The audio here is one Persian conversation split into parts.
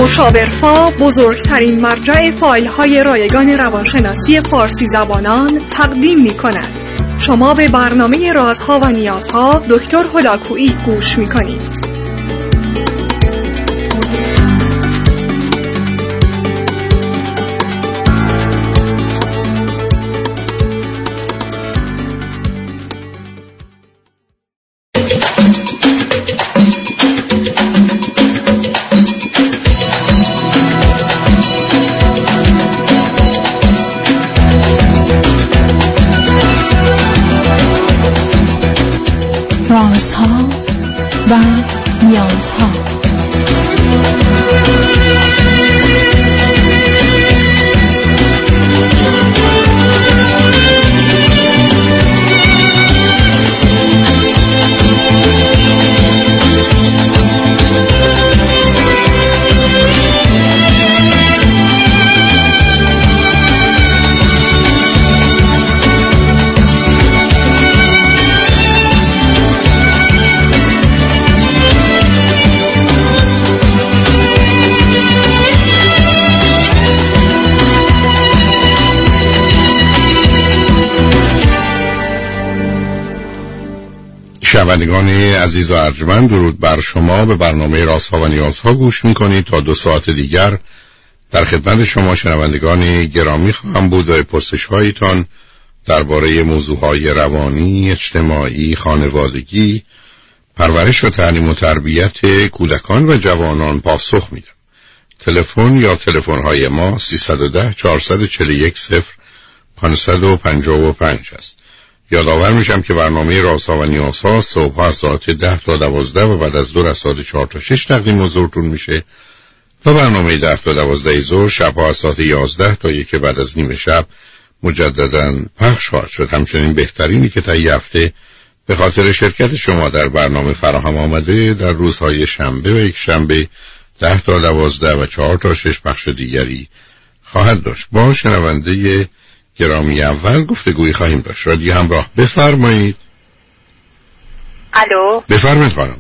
مشاورفا بزرگترین مرجع فایل‌های رایگان روانشناسی فارسی زبانان تقدیم می‌کند. شما به برنامه رازها و نیازها دکتر هلاکویی گوش می‌کنید. رازها و نیازها. شنوندگان عزیز و ارجمند، درود بر شما. به برنامه رازها و نیازها گوش میکنید. تا 2 ساعت دیگر در خدمت شما شنوندگان گرامی خواهم بود و پرسش هایتان درباره موضوعهای روانی، اجتماعی، خانوادگی، پرورش و تعلیم و تربیت کودکان و جوانان پاسخ میدم. تلفن یا تلفن های ما 310 441 0555 است. یادآور میشم که برنامه رازها و نیازها صبح از ساعت 10 تا 12 و بعد از ظهر از ساعت 4 تا 6 تقدیم حضورتون میشه و برنامه 10 تا 12 ظهر شبها از ساعت 11 تا 1 بعد از نیم شب مجددا پخش خواهد شد. همچنین بهترینی که تا هفته به خاطر شرکت شما در برنامه فراهم آمده در روزهای شنبه و یک شنبه 10 تا 12 و 4 تا 6 پخش دیگری خواهد داشت. با شنونده گرامی اول گفتگویی خواهیم داشت. رادیو همراه، بفرمایید. الو، بفرمایید خانم.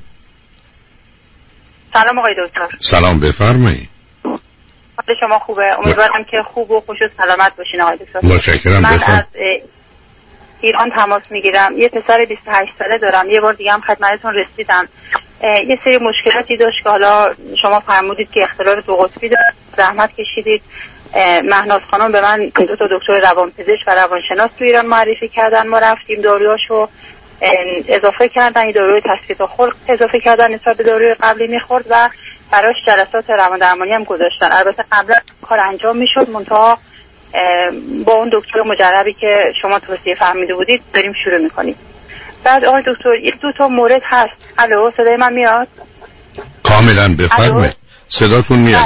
سلام آقای دکتر. سلام، بفرمایید. حال شما خوبه؟ امیدوارم که خوب و خوش و سلامت باشین آقای دکتر. متشکرم. من از ایران تماس میگیرم. یه پسر 28 ساله دارم. یه بار دیگه هم خدمتتون رسیدم. یه سری مشکلاتی داشت که حالا شما فرمودید که اختلال 2 قطبی داره. زحمت کشیدید. مهناز خانم به من 2 تا دکتر روانپزشک و روانشناس تو ایران معرفی کردن. ما رفتیم، داروهاشو اضافه کردن، یه داروی تثبیت خلق اضافه کردن نسبت به داروی قبلی میخورد و براش جلسات روان درمانی هم گذاشتن. البته قبلا کار انجام میشد، منتها با اون دکتر مجربی که شما توصیه فرموده بودید داریم شروع میکنیم. بعد آقای دکتر 1-2 تا مورد هست. الو، صدای من میاد؟ کاملا بفرمایید. صداتون میاد.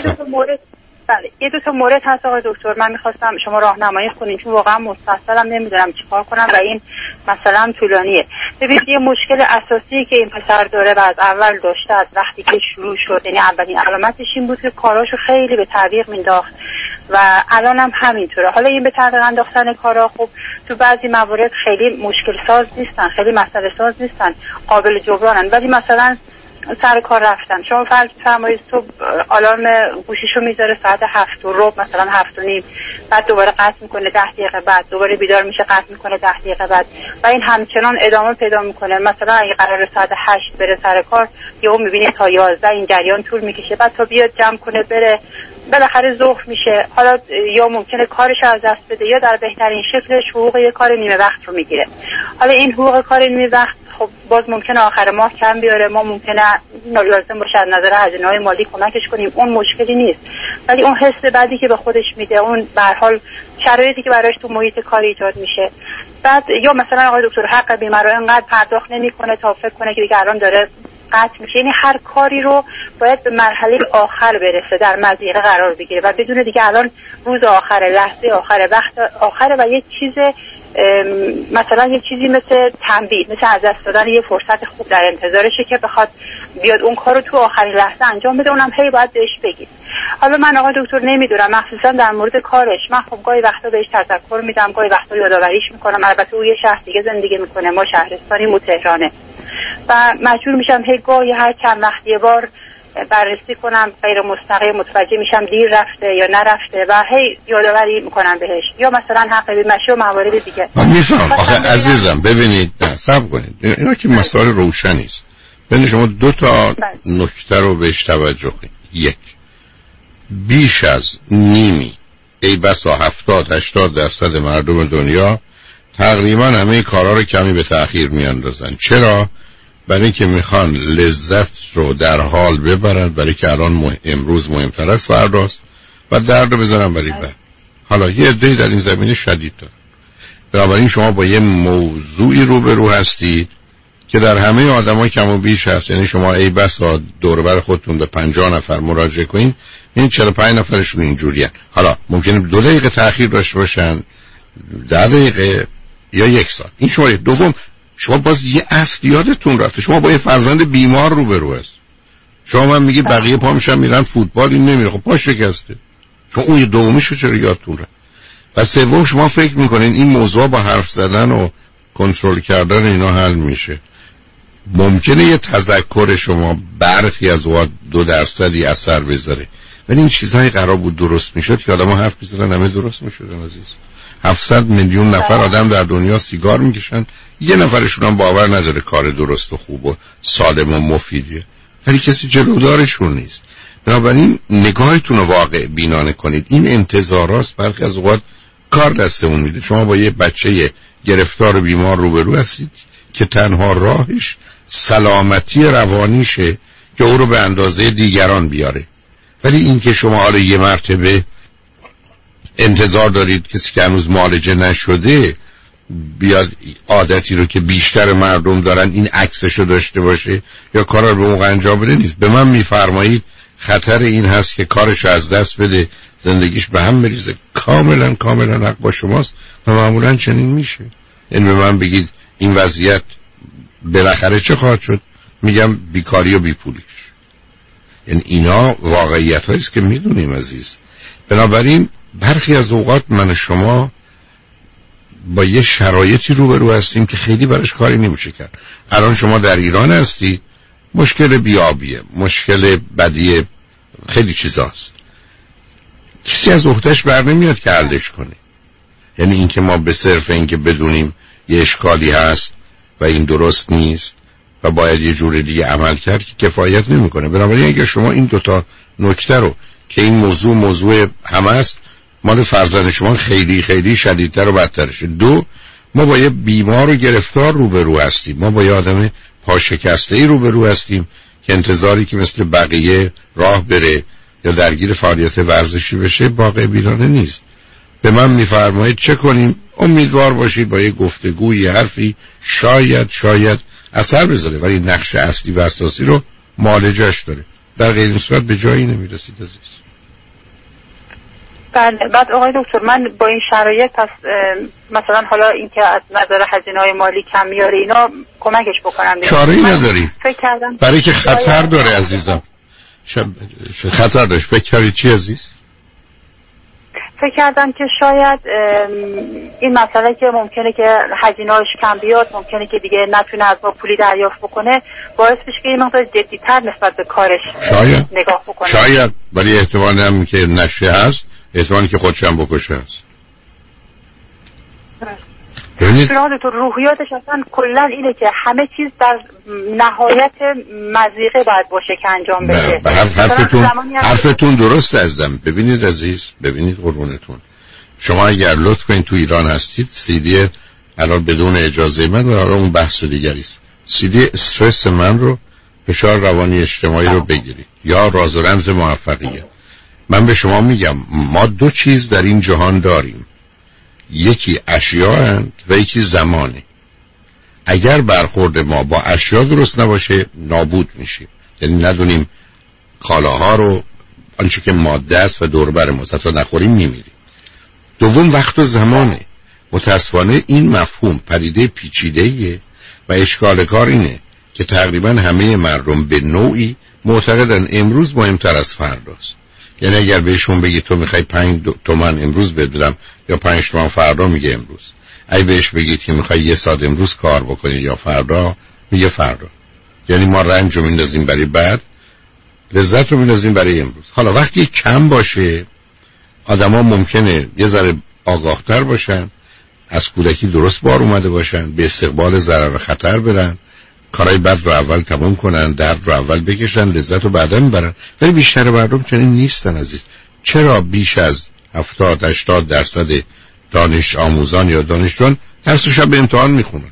بله، 1-2 تا مورد هست آقای دکتر. من میخواستم شما راهنمایی کنین چون واقعا مستحصلم، نمیدونم چیکار کنم و این مثلا طولانیه. ببینید، یه مشکل اساسی که این پسر داره و از اول داشته از وقتی که شروع شد، یعنی اولین علامتش این بود که کاراشو خیلی به تعویق مینداخت و الان هم همینطوره. حالا این به تعویق انداختن کارا خب تو بعضی موارد خیلی مشکل ساز نیستن، خیلی مسئله ساز نیستن، قابل جبرانن. ولی مثلا سر کار رفتن، شما فرمایید صبح آلارم گوشیشو میذاره ساعت 7:15 مثلا 7:30، بعد دوباره قطع میکنه 10 دقیقه بعد دوباره بیدار میشه قطع میکنه 10 دقیقه بعد و این همچنان ادامه پیدا میکنه. مثلا اگه قرار ساعت 8 بره سر کار، یهو میبینید تا 11 این جریان طول میکشه، بعد تا بیاد جمع کنه بره بالاخره ظهر میشه. حالا یا ممکنه کارش از دست بده یا در بهترین شکلش حقوق یه کار نیمه وقت رو میگیره. حالا این حقوق کار نیمه وقت خب باز ممکنه آخر ماه کم بیاره، ما ممکنه لازم باشه از نظر هزینه‌های مالی کمکش کنیم، اون مشکلی نیست. ولی اون حس بعدی که به خودش میده، اون به هر حال شرایطی که براش تو محیط کاری ایجاد میشه، بعد یا مثلا آقای دکتر حق بیمه رو انقدر پرداخت نمیکنه تا فکر کنه که دیگه الان داره قطع میشه. یعنی هر کاری رو باید به مرحله آخر برسه، در مضیقه قرار بگیره و بدون دیگه الان روز آخره، لحظه آخره، وقت آخره و یه چیز مثلا یه چیزی مثل تنبیه، مثل از دست دادن یه فرصت خوب در انتظارشه که بخواد بیاد اون کارو تو آخرین لحظه انجام بده، اونم هی باید بهش بگید. حالا من آقای دکتر نمیدونم، مخصوصا در مورد کارش من خب گاهی وقتا بهش تذکر میدم، گاهی وقتا یادآوریش میکنم. البته او یه شهر دیگه زندگی میکنه، ما شهرستانی، مو تهرانه و مجبور میشم هی گاهی هر چند وقت یه بار بررسی کنم، غیر مستقیم متوجه میشم دیر رفته یا نرفته و هی یادآوری میکنم بهش، یا مثلا حق بیمشی و موارد دیگه. من میفهم. آخه عزیزم ببینید، صبر کنید، اینا که مسائل روشنی است. ببین شما دو تا نکته رو بهش توجه کنید. یک، بیش از نیمی، ای بسا 70-80% مردم دنیا تقریبا همه کارا رو کمی به تأخیر میاندازن. چرا؟ برای اینکه میخوان لذت رو در حال ببرن، برای که الان امروز مهمتر از فرداست و درد رو بزنن برای بعد. حالا یه عده‌ای در این زمینه شدید داره. بنابراین شما با یه موضوعی روبرو هستید که در همه آدم‌ها کم و بیش هست. یعنی شما ای بسا دور بر خودتون به 50 نفر مراجعه کنین، این 45 نفرشون اینجوریه. حالا ممکنه 2 دقیقه تأخیر داشته باشن، 10 دقیقه یا 1 ساعت. این شما. دوم، شما باز یه اصل یادتون رفته، شما با یه فرزند بیمار روبرو هست. شما من میگی بقیه پا میشن میرن فوتبال، این نمیره. خب پا شکسته. شما اون دومیشو چرا یادتون رفت؟ و سوم، شما فکر میکنین این موضوع با حرف زدن و کنترل کردن اینا حل میشه. ممکنه یه تذکر شما برخی از اوقات 2% اثر بذاره، ولی این چیزهای قرار بود درست میشد که آدم‌ها حرف میزدن همه درست میشدن. عزیز، 700 میلیون نفر آدم در دنیا سیگار میکشن، یه نفرشون هم باور نداره کار درست و خوب و سالم و مفیدیه، ولی کسی جلودارشون نیست. بنابراین نگاهتون رو واقع بینانه کنید. این انتظاراست برخی از اوقات کار دستمون میده. شما با یه بچه گرفتار بیمار روبرو هستید که تنها راهش سلامتی روانیشه که او رو به اندازه دیگران بیاره، ولی این که شما حالا یه مرتبه انتظار دارید کسی که هنوز معالجه نشده بیاد عادتی رو که بیشتر مردم دارن این عکسشو داشته باشه یا کار رو به موقع انجام بده نیست. به من میفرمایید خطر این هست که کارش از دست بده، زندگیش به هم بریزه. کاملا حق با شماست و معمولا چنین میشه. این به من بگید این وضعیت بالاخره چه خواهد شد؟ میگم بیکاری و بیپولیش. یعنی اینا واقعیت هاییست که میدونیم عزیز. بنابراین برخی از اوقات من و شما با یه شرایطی روبرو هستیم که خیلی براش کاری نمیشه کرد. الان شما در ایران هستید، مشکل بیابیه، مشکل بدی، خیلی چیزاست. کسی از عهده‌اش بر نمیاد که حلش کنه. یعنی این که ما به صرف این که بدونیم یه اشکالی هست و این درست نیست و باید یه جور دیگه عمل کرد که کفایت نمیکنه. بنابراین اگه شما این دوتا نکته رو که این موضوع همه است، مال فرزند شما خیلی شدیدتر و بدترشه. 2، ما با یه بیمار و گرفتار روبرو هستیم، ما با یه آدم پاشکسته‌ای روبرو هستیم که انتظاری که مثل بقیه راه بره یا درگیر فعالیت ورزشی بشه واقع بینانه نیست. به من میفرمایید چه کنیم؟ امیدوار باشید با یه گفتگوی حرفی شاید اثر بذاره، ولی نقش اصلی و اساسی رو معالجه‌اش داره. در غیر این صورت به جایی نمیرسید عزیز. بله. بعد آقای دکتر، من با این شرایط پس مثلا حالا این که از نظر هزینه‌های مالی کم میاره اینا کمکش بکنم؟ چاره‌ای نداری. فکر کردم برای که خطر داره عزیزم. خطر داشت. فکر کردی چی عزیز؟ فکر کردم که شاید این مسئله که ممکنه که هزینه‌اش کم بیاد، ممکنه که دیگه نتونه از ما پولی دریافت بکنه، باعث بشه که این مقدار جدی‌تر نسبت به کارش نگاه بکنه. شاید، ولی احتمال هم که نشه هست، احتمالی که خودش هم بکشه هست. ببینید روحیاتش اصلا کلا اینه که همه چیز در نهایت مضیقه باید باشه که انجام بشه. حرفتون درست عزیزم. ببینید عزیز، ببینید قربونتون، شما اگر لطف کنید تو ایران هستید، CD الان بدون اجازه من و اون بحث دیگری است، CD استرس من رو، فشار روانی اجتماعی رو بگیرید یا راز و رمز موفقیت. من به شما میگم ما 2 چیز در این جهان داریم، یکی اشیا هست و یکی زمانه. اگر برخورد ما با اشیا درست نباشه نابود میشیم، یعنی ندونیم کالاها رو، آنچه که ماده است و دور بر ما حتی نخوریم میمیریم. دوم وقت و زمانه. متاسفانه این مفهوم پدیده پیچیده‌ایه و اشکال کار اینه که تقریبا همه مردم به نوعی معتقدن امروز مهمتر از فرداست. یعنی اگر بهشون بگی تو میخوای 5 تومن امروز بدم یا 5 تومن فردا، میگه امروز. اگه بهش بگید که میخوای 1 ساعت امروز کار بکنی یا فردا، میگه فردا. یعنی ما رنجو میندازیم برای بعد لذت رو می‌ندازیم برای امروز. حالا وقتی کم باشه آدما ممکنه یه ذره آگاه‌تر باشن، از کودکی درست بار اومده باشن، به استقبال ضرر و خطر برن، کارهای بد رو اول تموم کنن، درد رو اول بکشن، لذت رو بعدا ببرن. ولی بیشتر مردم چنین نیستن عزیز. چرا بیش از 70-80% دانش آموزان یا دانشجویان درسش به امتحان میخونن؟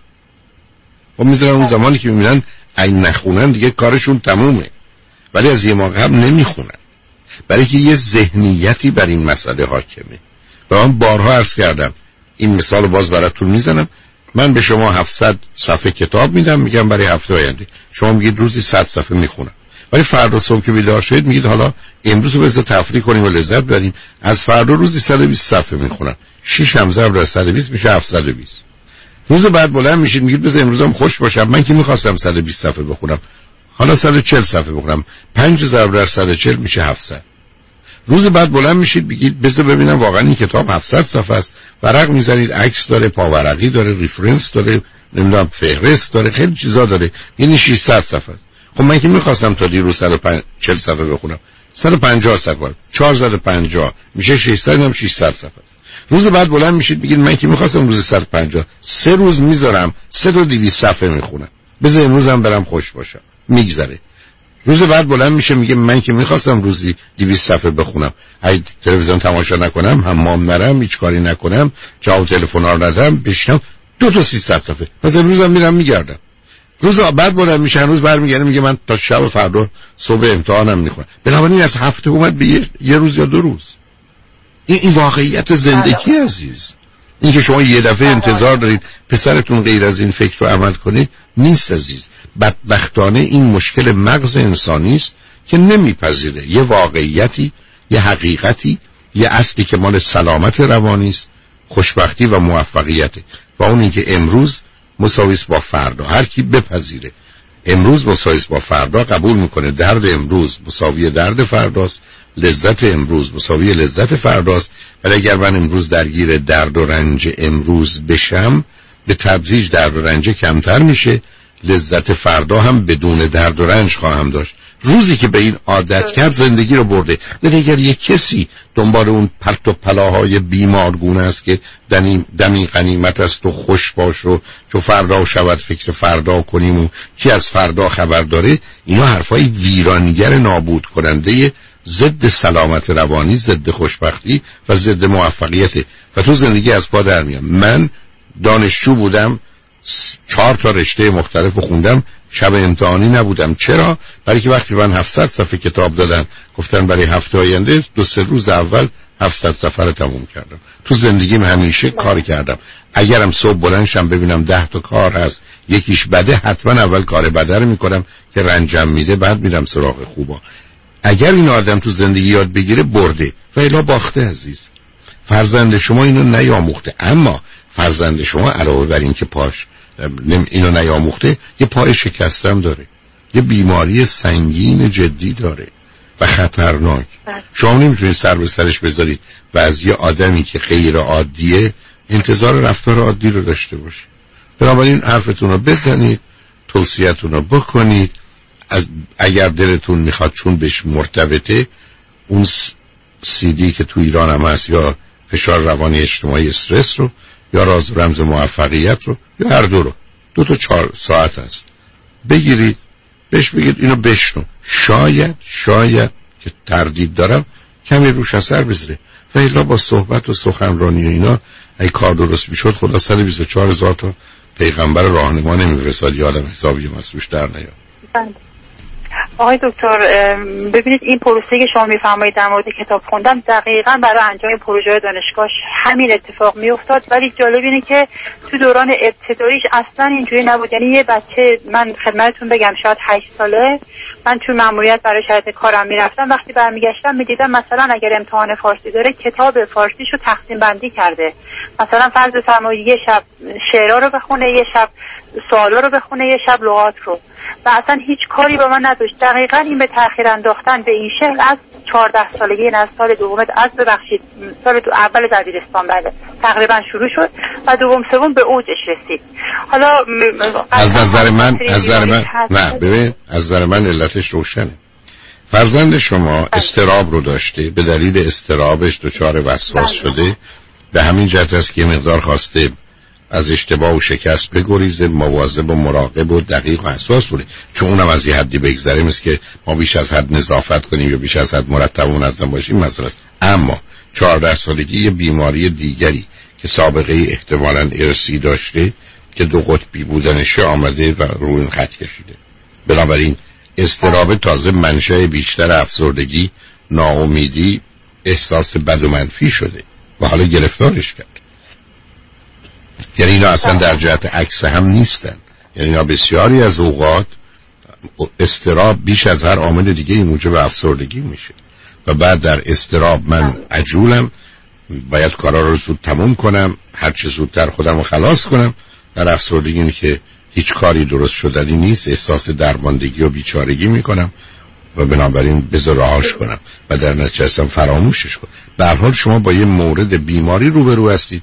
و میذارن اون زمانی که میبینن این نخونن دیگه کارشون تمومه، ولی از یه موقع هم نمیخونن، برای که یه ذهنیتی بر این مسئله حاکمه. و من بارها عرض کردم، این مثال رو باز براتون میزنم. من به شما 700 صفحه کتاب میدم، میگم برای هفته آینده شما میگید روزی 100 صفحه میخونم، ولی فردا صبح که بیدار شدید میگید حالا امروز رو بذار تفریح کنیم و لذت ببریم، از فردا روزی 120 صفحه میخونم. 6 هم ضرب در 120 میشه 720. روز بعد بلند میشید میگید بذار امروزم خوش باشم، من که میخواستم 120 صفحه بخونم، حالا 140 صفحه بخونم. 5 ضرب در 140 میشه 700. روز بعد بلند میشید بگید بذار ببینم واقعا این کتاب 700 صفحه است. ورق میزنید، عکس داره، پاورقی داره، ریفرنس داره، نمیدونم فهرست داره، خیلی چیزا داره، یعنی 600 صفحه است. خب من که میخواستم تا دیروز 140 صفحه بخونم، 150 صفحه، 450 میشه 600، هم 600 صفحه است. روز بعد بلند میشید بگید من که میخواستم روز 150، 3 روز میذارم 3 تا 200 صفحه میخونم، بذار امروزم برم خوش باشم. میگذره. روز بعد بلند میشه میگه من که میخواستم روزی 200 صفحه بخونم، اگه تلویزیون تماشا نکنم، حمام نرم، هیچ کاری نکنم، جواب تلفن‌ها رو ندم، بشینم 2 تا 300 صفحه، پس امروزم میرم میگردم. روز بعد بلند میشه هنوز برمیگرده میگه من تا شب فردا صبح امتحانم میخونم. بنابراین از هفته اومد به یه روز یا 2 روز. این واقعیت زندگی عزیز. این که شما یه دفعه انتظار دارید پسرتون غیر از این فکر رو عمل کنه نیست عزیز. بدبختانه این مشکل مغز انسانی است که نمیپذیره یه واقعیتی، یه حقیقتی، یه اصلی که مال سلامت روانی است، خوشبختی و موفقیته، و اون این که امروز مساوی است با فردا. هر کی بپذیره امروز مساوی است با فردا، قبول میکنه درد امروز مساوی درد فرداست، لذت امروز مساوی لذت فرداست. ولی اگر من امروز درگیر درد و رنج امروز بشم، به تدریج درد و رنج کمتر میشه، لذت فردا هم بدون درد و رنج خواهم داشت. روزی که به این عادت کرد زندگی رو برده. ولی اگر یک کسی دنبال اون پرت و پلاهای بیمارگونه است که دمی غنیمت است و خوش باش و چو فردا شود فکر فردا کنیم و کی از فردا خبر داره، اینا حرفای ویرانگر نابود کننده ضد سلامت روانی، ضد خوشبختی و ضد موفقیت و تو زندگی از پا در میام. من دانشجو بودم، 4 تا رشته مختلف خوندم، شب امتحانی نبودم. چرا؟ برای که وقتی من 700 صفحه کتاب دادن گفتن برای هفته آینده 2-3 روز اول 700 صفحه رو تموم کردم. تو زندگیم همیشه کار کردم. اگرم صبح بلند شم ببینم 10 تا کار هست یکیش بده، حتما اول کار بده رو میکنم که رنجم میده، بعد میرم سراغ خوبا. اگر این آدم تو زندگی یاد بگیره برده و الا باخته عزیز. فرزند شما اینو نیاموخته، اما فرزند شما علاوه بر این که پاش اینو نیاموخته، یه پای شکستم داره، یه بیماری سنگین جدی داره و خطرناک. شما نمیتونید سر به سرش بذارید و از یه آدمی که غیر عادیه انتظار رفتار عادی رو داشته باشید. بنابراین حرفتون رو بزنید، توصیه‌تون رو بکنید. اگر دلتون میخواد چون بهش مرتبطه، اون CD که تو ایران هم هست، یا فشار روانی اجتماعی استرس رو، یا راز و رمز موفقیت رو، یا هر دو رو، 2 تا 4 ساعت هست، بگیرید بهش بگید اینو بشنو. شاید که تردید دارم کمی روش اثر بذاره و الا با صحبت و سخنرانی و اینا ای کار درست میشد. خدا 124,000 تا پیغمبر راهنما نمیفرستاد یا آدم حسابی مسروش در نیاد. آقای دکتر ببینید این پروسه که شما میفرمایید در مورد کتاب خوندن دقیقاً برای انجام پروژه دانشگاه همین اتفاق میافتاد، ولی جالب اینه که تو دوران ابتداییش اصلا اینجوری نبود. یعنی یه بچه، من خدمتتون بگم شاید 8 ساله، من تو مأموریت برای شرایط کارم میرفتم، وقتی برمیگشتم میدیدم مثلا اگر امتحان فارسی داره کتاب فارسیشو تقسیم بندی کرده. مثلا فرض بفرمایید یه شب شعرها رو بخونه، یه شب سوالا رو بخونه، یه شب لغات رو، و اصلا هیچ کاری با من نداشت. دقیقاً این به تأخیر انداختن به این شکل از 14 سالگی، این از سال دوم، از ببخشید سال اول دبیرستان بله تقریبا شروع شد و دوم سوم به اوجش رسید. حالا از نظر من نه، ببین از نظر من علتش روشنه. فرزند شما اضطراب رو داشته، به دلیل اضطرابش دچار وسواس شده، به همین جهت است که مقدار خواسته از اشتباه و شکست بگریزه، مواظب و مراقب و دقیق و حساس بوده. چون اونم از یه حدی بگذره مثل که ما بیش از حد نظافت کنیم یا بیش از حد مرتب و منظم باشیم مثلا است. اما 14 سالگی یه بیماری دیگری که سابقه احتمالاً ارثی داشته که دو قطبی بودنش آمده و روی این خط کشیده. بنابراین اضطراب تازه منشأ بیشتر افسردگی، ناامیدی، احساس بد و منفی شده و حالا گرفتارش کرد. یعنی اینا اصلا در جهت عکس هم نیستن. یعنی اینا بسیاری از اوقات اضطراب بیش از هر عامل دیگه موجب افسردگی میشه و بعد در اضطراب من عجولم، باید کارا رو زود تموم کنم، هر چه زودتر خودم رو خلاص کنم. در افسردگی اینه که هیچ کاری درست شدنی نیست، احساس درماندگی و بیچارگی میکنم و بنابراین بذار رهاش کنم و در نتیجه اصلا فراموشش کنم. به هر حال شما با یه مورد بیماری روبرو هستید،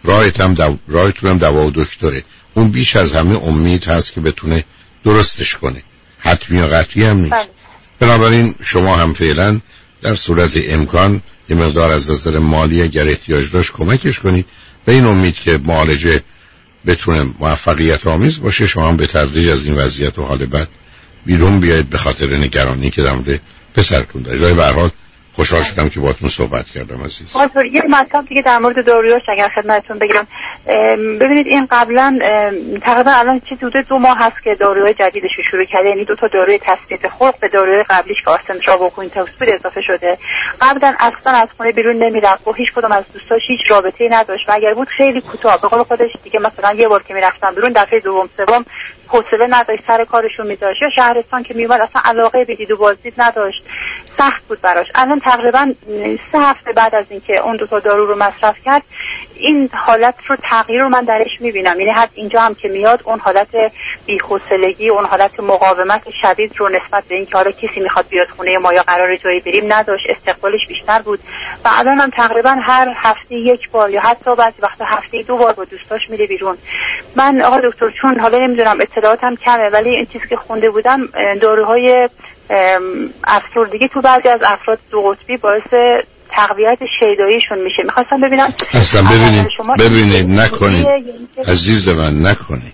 راهتونم دوا و دکتره. اون بیش از همه امید هست که بتونه درستش کنه، حتمی و قطعی هم نیست. بنابراین شما هم فعلا در صورت امکان یه مقدار از نظر مالی اگر احتیاج داشت کمکش کنید، به این امید که معالجه بتونه موفقیت آمیز باشه. شما هم به تدریج از این وضعیت و حال بد بیرون بیایید به خاطر نگرانی که در مورد پسرتون دارید. به هر حال خوشحال شدم که باهاتون صحبت کردم عزیز. یه مطلب دیگه در مورد دارویاش اگر خدمتتون بگم. ببینید این قبلا تقریبا الان چیزی حدود 2 ماه هست که داروی جدیدش رو شروع کرده، یعنی 2 تا داروی تثبیت خلق به داروی قبلیش که آرسنترا و کوینتاکسپید اضافه شده. قبلا اصلا از خونه بیرون نمیرفت و هیچ کدوم از دوستاش هیچ رابطه‌ای نداشت و اگر بود خیلی کوتاه. به قول خودش دیگه مثلا یه بار که میرفتن بیرون دفعه دوم سوم حوصله نداشت، سر کارشون میذاشت، یا شهرستان که میومد اصلا علاقه به دید و بازدید نداشت، سخت بود براش. الان تقریبا 3 هفته بعد از اینکه اون 2 تا دارو رو مصرف کرد این حالت رو تغییر رو من درش میبینم. یعنی حتی اینجا هم که میاد اون حالت بی‌حوصلگی، اون حالت مقاومت شدید رو نسبت به اینکه حالا کسی میخواد بیاد خونه ما یا قراره جایی بریم نداشت، استقبالش بیشتر بود و الان هم تقریبا هر هفته 1 بار یا حتی بعضی وقتا هفته 2 بار با دوستاش میره بیرون. من آقا دکتر چون حالا نمیدونم اطلاعاتم کمه ولی این چیزی که خونده بودم داروهای افسردگی تو بعضی از افراد دو قطبی باعث تقویت شیداییشون میشه. میخواستم ببینم اصلا ببینید نکنید عزیز من، نکنید.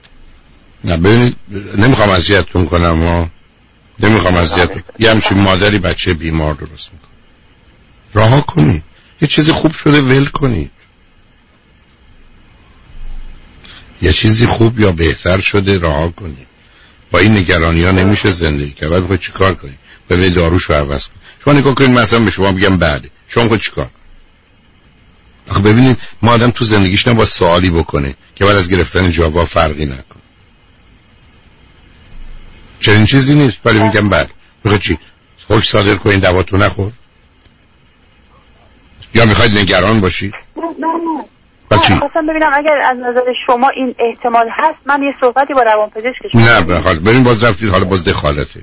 نه ببینید نمیخوام اذیتتون کنم نمیخوام اذیتتون. یه همچین مادری بچه بیمار درست میکنه. رها کنید. یه چیزی خوب شده ول کنید. یه چیزی خوب یا بهتر شده رها کنید. با این نگرانی ها نمیشه زندگی کرد. بعد چی کار کنید؟ برید داروشو عوض کنید. شما نگاه کنید مثلا به شما بگم بعد شما خود چیکار؟ آخه ببینید ما آدم تو زندگیش نباید سوالی بکنه که بعد از گرفتن جواب فرقی نکنه. چنین چیزی نیست. ولی میگم بعد میخواد چی؟ حکم صادر کنید دواتو نخور؟ یا میخواید نگران باشید؟ خواستم ببینم اگر از نظر شما این احتمال هست من یه صحبتی با روانپزشک نه ببین باز رفتید حالا باز دخالته.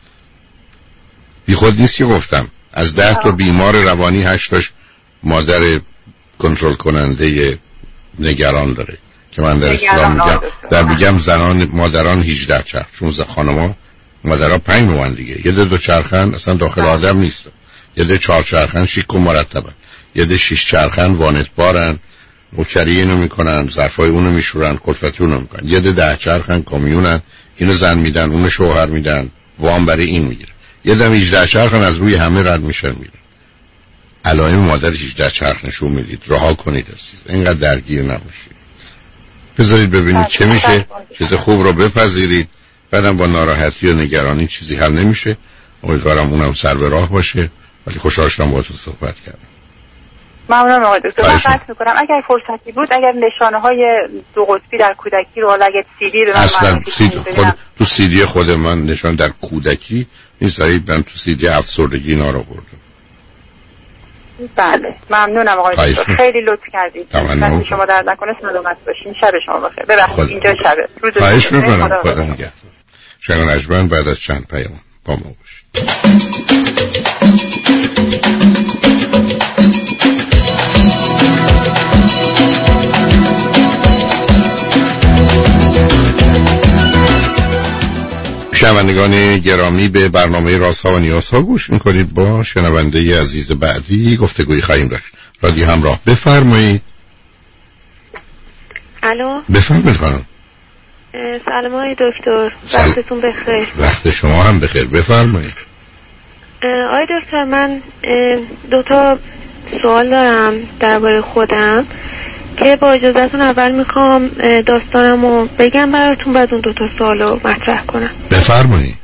بی خود نیست که گفتم از 10 تا بیمار روانی 8 تاش مادر کنترل کننده نگران داره که من در اسلام میگم زنان مادران 18 چرخ، چون خانما مادرها 5 نوعن دیگه. یه دو چرخن اصلا داخل آدم نیست، یه ده 4 چرخن شیک و مرتبن، یه ده 6 چرخن وانتبارن مکری اینو میکنن، ظرفای اونو میشورن، کلفتی اونو میکنن. یه ده 10 چرخن کامیونن، اینو زن میدن اونو شوهر میدن، وام برای این میگیره. یه دم 18 چرخن از روی همه رد میشن میره. علائم مادر 18 چرخ نشون میدید. رها کنید عزیز، اینقدر درگیر نباشید. بذارید ببینید چه میشه. چیز خوب رو بپذیرید. بعدم با ناراحتی و نگرانی چیزی حل نمیشه. امیدوارم اونم سر به راه باشه. ولی خوشحال شدم باهاتون صحبت کردم. ممنونم آقای دکتر. من قطع میکنم اگر فرصتی بود اگر نشانه های دو قطبی در کودکی رو حالا اگه CD به من اصلا تو CD خود من نشان در کودکی نیست. من تو CD افسردگی اینا رو بردم. بله ممنونم آقای دکتر، خیلی لطف کردید. دست شما درد نکنه. سلامت باشین. شب شما بخیر. ببخشید اینجا شبه. خواهش میکنم. خدا نگهدار. شنگ نجمن بعد از چند پیام با ما باشید. شنوندگان گرامی، به برنامه رازها و نیازها گوش میکنید. با شنونده عزیز بعدی گفتگوی خواهیم داشت. رادیو همراه، بفرمایید. الو، بفرمایید خانم. سلام آقای دکتر، وقتتون بخیر. وقت شما هم بخیر، بفرمایید. آقای دکتر، من 2 تا سوال دارم درباره خودم که با اجازهتون اول میخوام داستانمو بگم براتون، بعد اون 2 تا سوالو مطرح کنم. بفرمایید.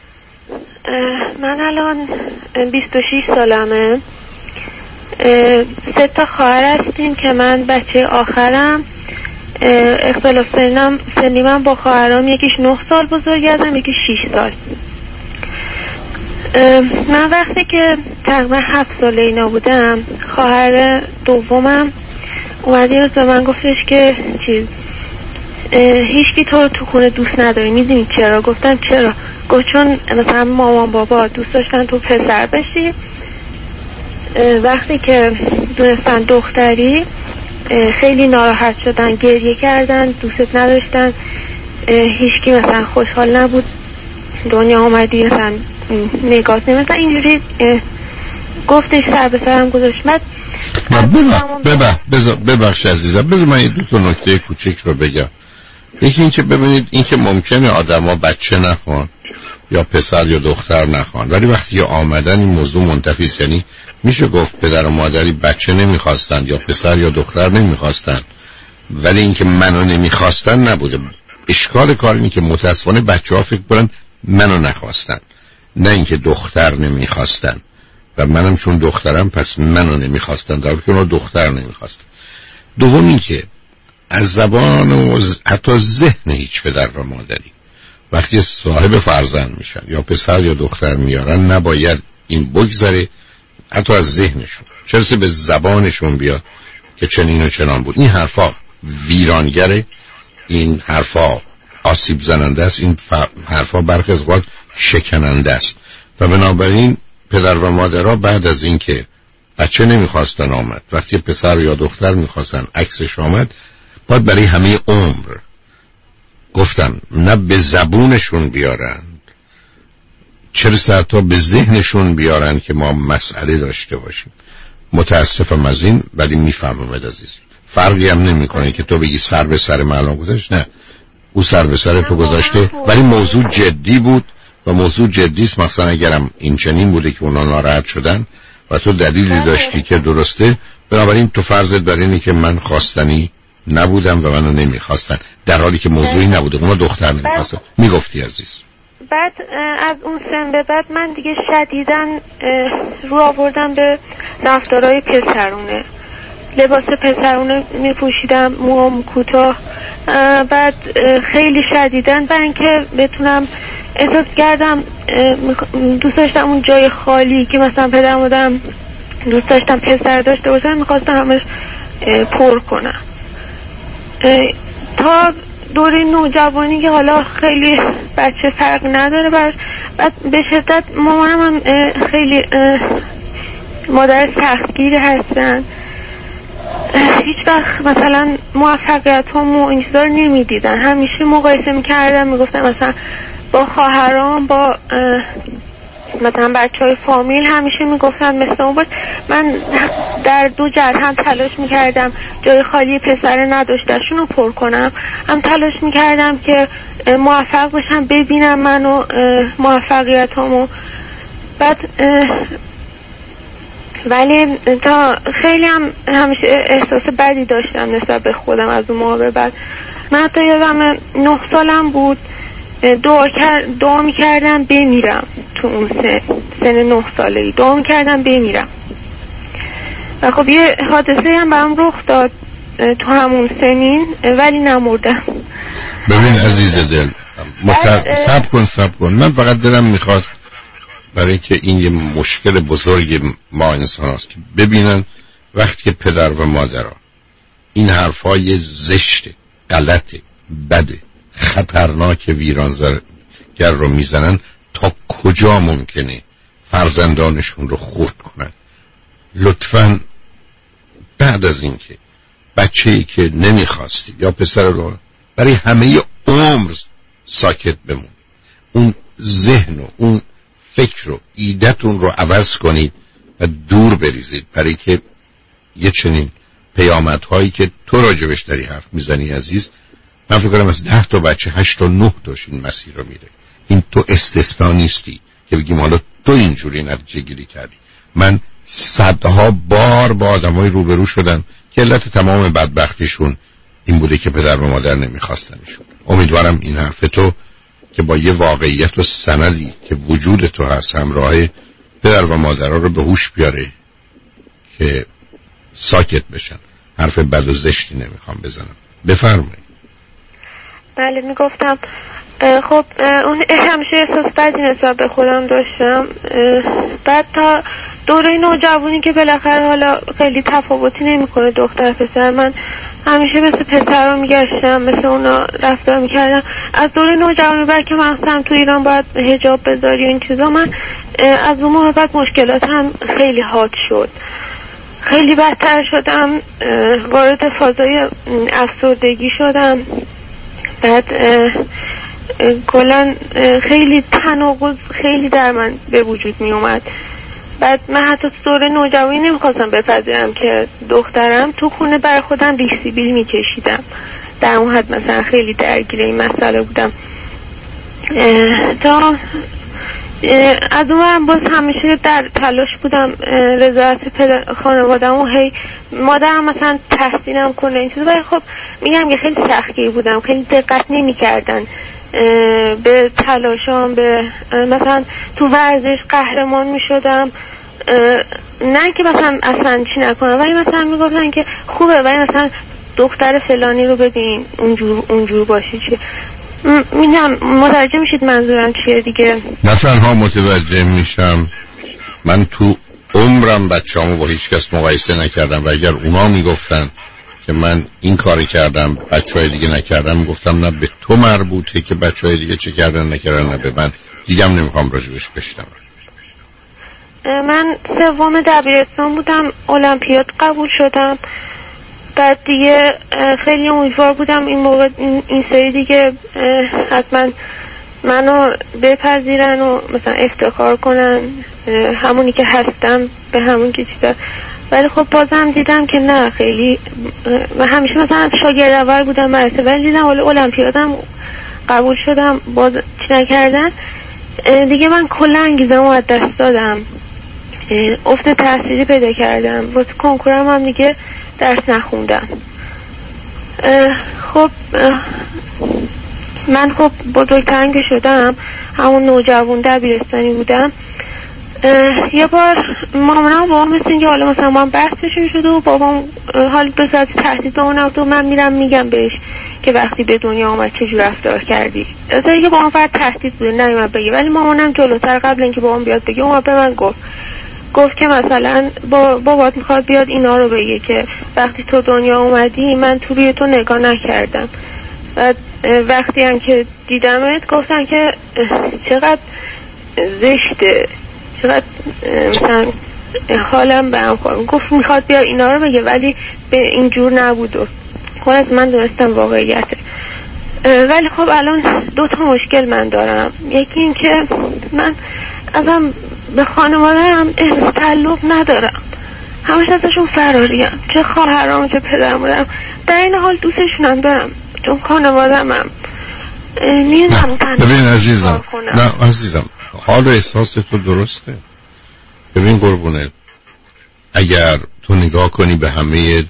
من الان 26 سالمه. 3 تا خواهر هستیم که من بچه آخرم. اختلاف سنی من با خواهرام، یکیش 9 سال بزرگ ازم، یکی 6 سال. من وقتی که تقریبا 7 ساله اینا بودم، خواهر دومم اومد یه روز به من گفتش که هیچکی تو رو تو خونه دوست نداری، میدونی چرا؟ گفتم چرا؟ گفت چون مثلا مامان بابا دوست داشتن تو پسر بشی، وقتی که دونستن دختری خیلی ناراحت شدن، گریه کردن، دوست نداشتن، هیچکی مثلا خوشحال نبود دنیا اومدی، مثلا نگاه مثلا اینجوری گفتش، سر به سرم گذاشت. ببخش عزیزم، بذار من 2 تا نکته کوچیک رو بگم. یکی این که ببینید، این که ممکنه آدما بچه نخوان یا پسر یا دختر نخوان، ولی وقتی آمدن این موضوع منتفی است، یعنی میشه گفت پدر و مادری بچه نمیخواستن یا پسر یا دختر نمیخواستن، ولی اینکه منو نمیخواستن نبوده. اشکال کار اینه که متاسفانه بچه‌ها فکر کنن منو نخواستن، نه اینکه دختر نمیخواستن و منم چون دخترم پس منو نمیخواستن، در حالی که اونا دختر نمیخواستن. دوم این که از زبان و حتی ذهن هیچ پدر و مادری وقتی صاحب فرزند میشن یا پسر یا دختر میارن، نباید این بگذره حتی از ذهنشون، چرا به زبانشون بیاد که چنین و چنان بود. این حرفا ویرانگره، این حرفا آسیب زننده است، این حرفا برخی از اوقات شکننده است. و بنابراین پدر و مادرها بعد از این که بچه نمیخواستن آمد، وقتی پسر یا دختر میخواستن عکسش آمد، باید برای همه عمر، گفتم نه به زبونشون بیارن، چرا تا به ذهنشون بیارن که ما مسئله داشته باشیم. متاسفم از این، ولی میفهمم عزیز، فرقی هم نمیکنه که تو بگی سر به سر معلوم گذاشت، نه، او سر به سر تو گذاشته، ولی موضوع جدی بود و موضوع جدی است. مثلا اگرم این چنین بوده که اونا ناراحت شدن و تو دلیلی داشتی که درسته، بنابراین تو فرضت بر اینه که من خواستنی نبودم و منو نمیخواستن، در حالی که موضوعی نبوده، اونا دختر نمیخواستن. میگفتی عزیز. بعد از اون سن به بعد من دیگه شدیداً رو آوردم به رفتارهای پسرونه، لباس پسرونه میپوشیدم، موام کوتاه. بعد خیلی شدیداً برای اینکه بتونم احساس کردم دوست داشتم اون جای خالی که مثلا پدرم بودم دوست داشتم پسر داشته باشم، میخواستم همش پر کنم تا دوره نوجوانی که حالا خیلی بچه فرق نداره براش. بعد به شدت مامانم هم خیلی مادر سختگیری هستن، هیچ وقت مثلا موفقیت هم و این چیزا رو نمیدیدن، همیشه مقایسه میکردن، میگفتن مثلا با خواهرام، با مثلا بچهای فامیل همیشه میگفتن مثل اون بود. من در 2 جهت هم تلاش میکردم جای خالی پسر نداشتشون رو پر کنم، هم تلاش میکردم که موفق باشم، ببینم منو موفقیتامو. بعد ولی تا خیلی هم همیشه احساس بدی داشتم نسبت به خودم از اون موقع به بعد. من حتی یادم 9 سالم بود دعا میکردم بمیرم، تو اون سن 9 سالگی دعا میکردم بمیرم. و خب یه حادثه هم برام رخ داد تو همون سنین، ولی نمردم. ببین عزیز دل، صبر کن، من فقط دلم میخواد برای که این یه مشکل بزرگ ما انسان هست که ببینن وقتی که پدر و مادرها این حرفای زشت، غلط، بد، خطرناک، ویرانگر رو میزنن، تا کجا ممکنه فرزندانشون رو خرد کنن. لطفاً بعد از این که بچه‌ای که نمیخواستی یا پسر رو برای همه عمر ساکت بمون، اون ذهن و اون فکر و ایده‌تون رو عوض کنید و دور بریزید، برای که یه چنین پیامدهایی که تو راجبش داری حرف میزنی عزیز، من فکر کنم از 10 تا بچه 8 تا 9 تاش این مسیر رو میره. این تو استثنا نیستی که بگیم حالا تو اینجوری نتیجه گیری کردی. من صدها بار با آدمای روبرو شدم که علت تمام بدبختیشون این بوده که پدر و مادر نمیخواستنشون. امیدوارم این حرف تو که با یه واقعیت و سندی که وجود تو هست همراه پدر و مادرها رو به هوش بیاره که ساکت بشن. حرف بد و زشتی نمیخوام بزنم. بفرمایید. بله میگفتم خب اون همیشه احساس بدی نسبت به خودم داشتم. بعد تا دوره نوجوانی که بالاخره حالا خیلی تفاوتی نمیکنه دختر پسر، من همیشه مثل پسر رو میگشتم، مثل اونا رفتار میکردم. از دوره نوجوانی بعد که من مثلا تو ایران باید حجاب بذاری و این چیزا، من از اون موقع بعد مشکلات هم خیلی حاد شد، خیلی بدتر شدم، وارد فازای افسردگی شدم. بعد کلا خیلی تناقض خیلی در من به وجود می اومد. بعد من حتی تو دوره نوجوانی نمیخواستم بپذیرم که دخترم تو خونه بر خودم ریسیبیل میکشیدم. در اون حد مثلا خیلی درگیر این مسئله بودم. تا از اون باز همیشه در تلاش بودم رضایت خانواده‌ام و هی مادرم مثلا تحسینم کنه این چیزا. ولی خب میگم که خیلی سختگیر بودم، خیلی دقت نمی‌کردن به تلاشام، به مثلا تو ورزش قهرمان میشدم، نه که مثلا اصلا چی نکنم، ولی مثلا میگفتن که خوبه ولی مثلا دختر فلانی رو ببین اونجور باشی. چی میگم متوجه میشید منظورم چیه دیگه؟ نه تنها متوجه میشم، من تو عمرم بچه‌امو با هیچ کس مقایسه نکردم و اگر اونا میگفتن که من این کاری کردم بچه‌های دیگه نکردم، میگفتم نه به تو مربوطه که بچه‌های دیگه چه کردن نکردن، نه به من. دیگه هم نمیخوام راجبش بشنوم. من سوم دبیرستان بودم، المپیاد قبول شدم. بعد دیگه خیلی امیدوار بودم این موقع این سری دیگه حتما منو بپذیرن و مثلا افتخار کنن همونی که هستم به همون که چیزا. ولی خب بازم دیدم که نه، خیلی و همیشه مثلا شاگرد اول بودم مدرسه، ولی دیدم حالا المپیادم قبول شدم باز چی نکردن دیگه. من کلا انگیزه‌مو از دست دادم، افت تحصیلی پیدا کردم، واسه کنکورم هم دیگه درس نخوندم. خب من خب بزرگتر شدم، همون نوجوان دبیرستانی بودم. یه بار مامانم بابام مثل اینکه حالا مثلا ما هم بحثشون شده و بابام حالا به صورت تهدید اونم تو من میرم میگم بهش که وقتی به دنیا اومد چجور رفتار کردی. از اینکه بابام فقط تهدید بوده نه من بگه، ولی مامانم جلوتر قبل اینکه بابام بیاد بگه اون به من گفت که مثلا بابات میخواد بیاد اینا رو بگه که وقتی تو دنیا اومدی من تو روی تو نگاه نکردم. و وقتی هم که دیدمت گفتن که چقدر زشته، چقدر مثلا حالم به هم خورد. گفت میخواد بیاد اینا رو بگه ولی به اینجور نبود و خواهد من دونستم واقعیته. ولی خب الان 2 تا مشکل من دارم. یکی این که من ازم به خانواده‌ام تعلق ندارم، همش ازشون فراریم، چه خواهرام چه پدرم، در این حال دوستشونم دارم چون خانواده‌ام نیستم. ببین عزیزم، نه عزیزم، حال و احساس تو درسته. ببین قربونه، اگر تو نگاه کنی به همه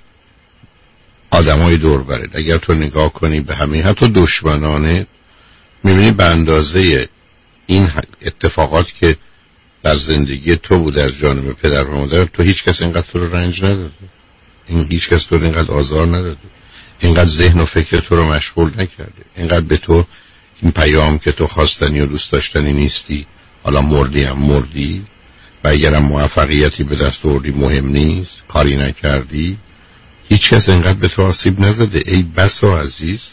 آدمای دور برت، اگر تو نگاه کنی به همه حتی دشمنانه، میبینی به اندازه این اتفاقات که در زندگی تو بود از جانب پدر و مادر، تو هیچ کس اینقدر تو رو رنج نداده، هیچ کس تو رو اینقدر آزار نداده، اینقدر ذهن و فکر تو رو مشغول نکرده، اینقدر به تو این پیام که تو خواستنی و دوست داشتنی نیستی، حالا مردی هم مردی و اگرم موفقیتی به دست آوردی مهم نیست، کاری نکردی، هیچ کس اینقدر به تو آسیب نزده. ای بسا عزیز،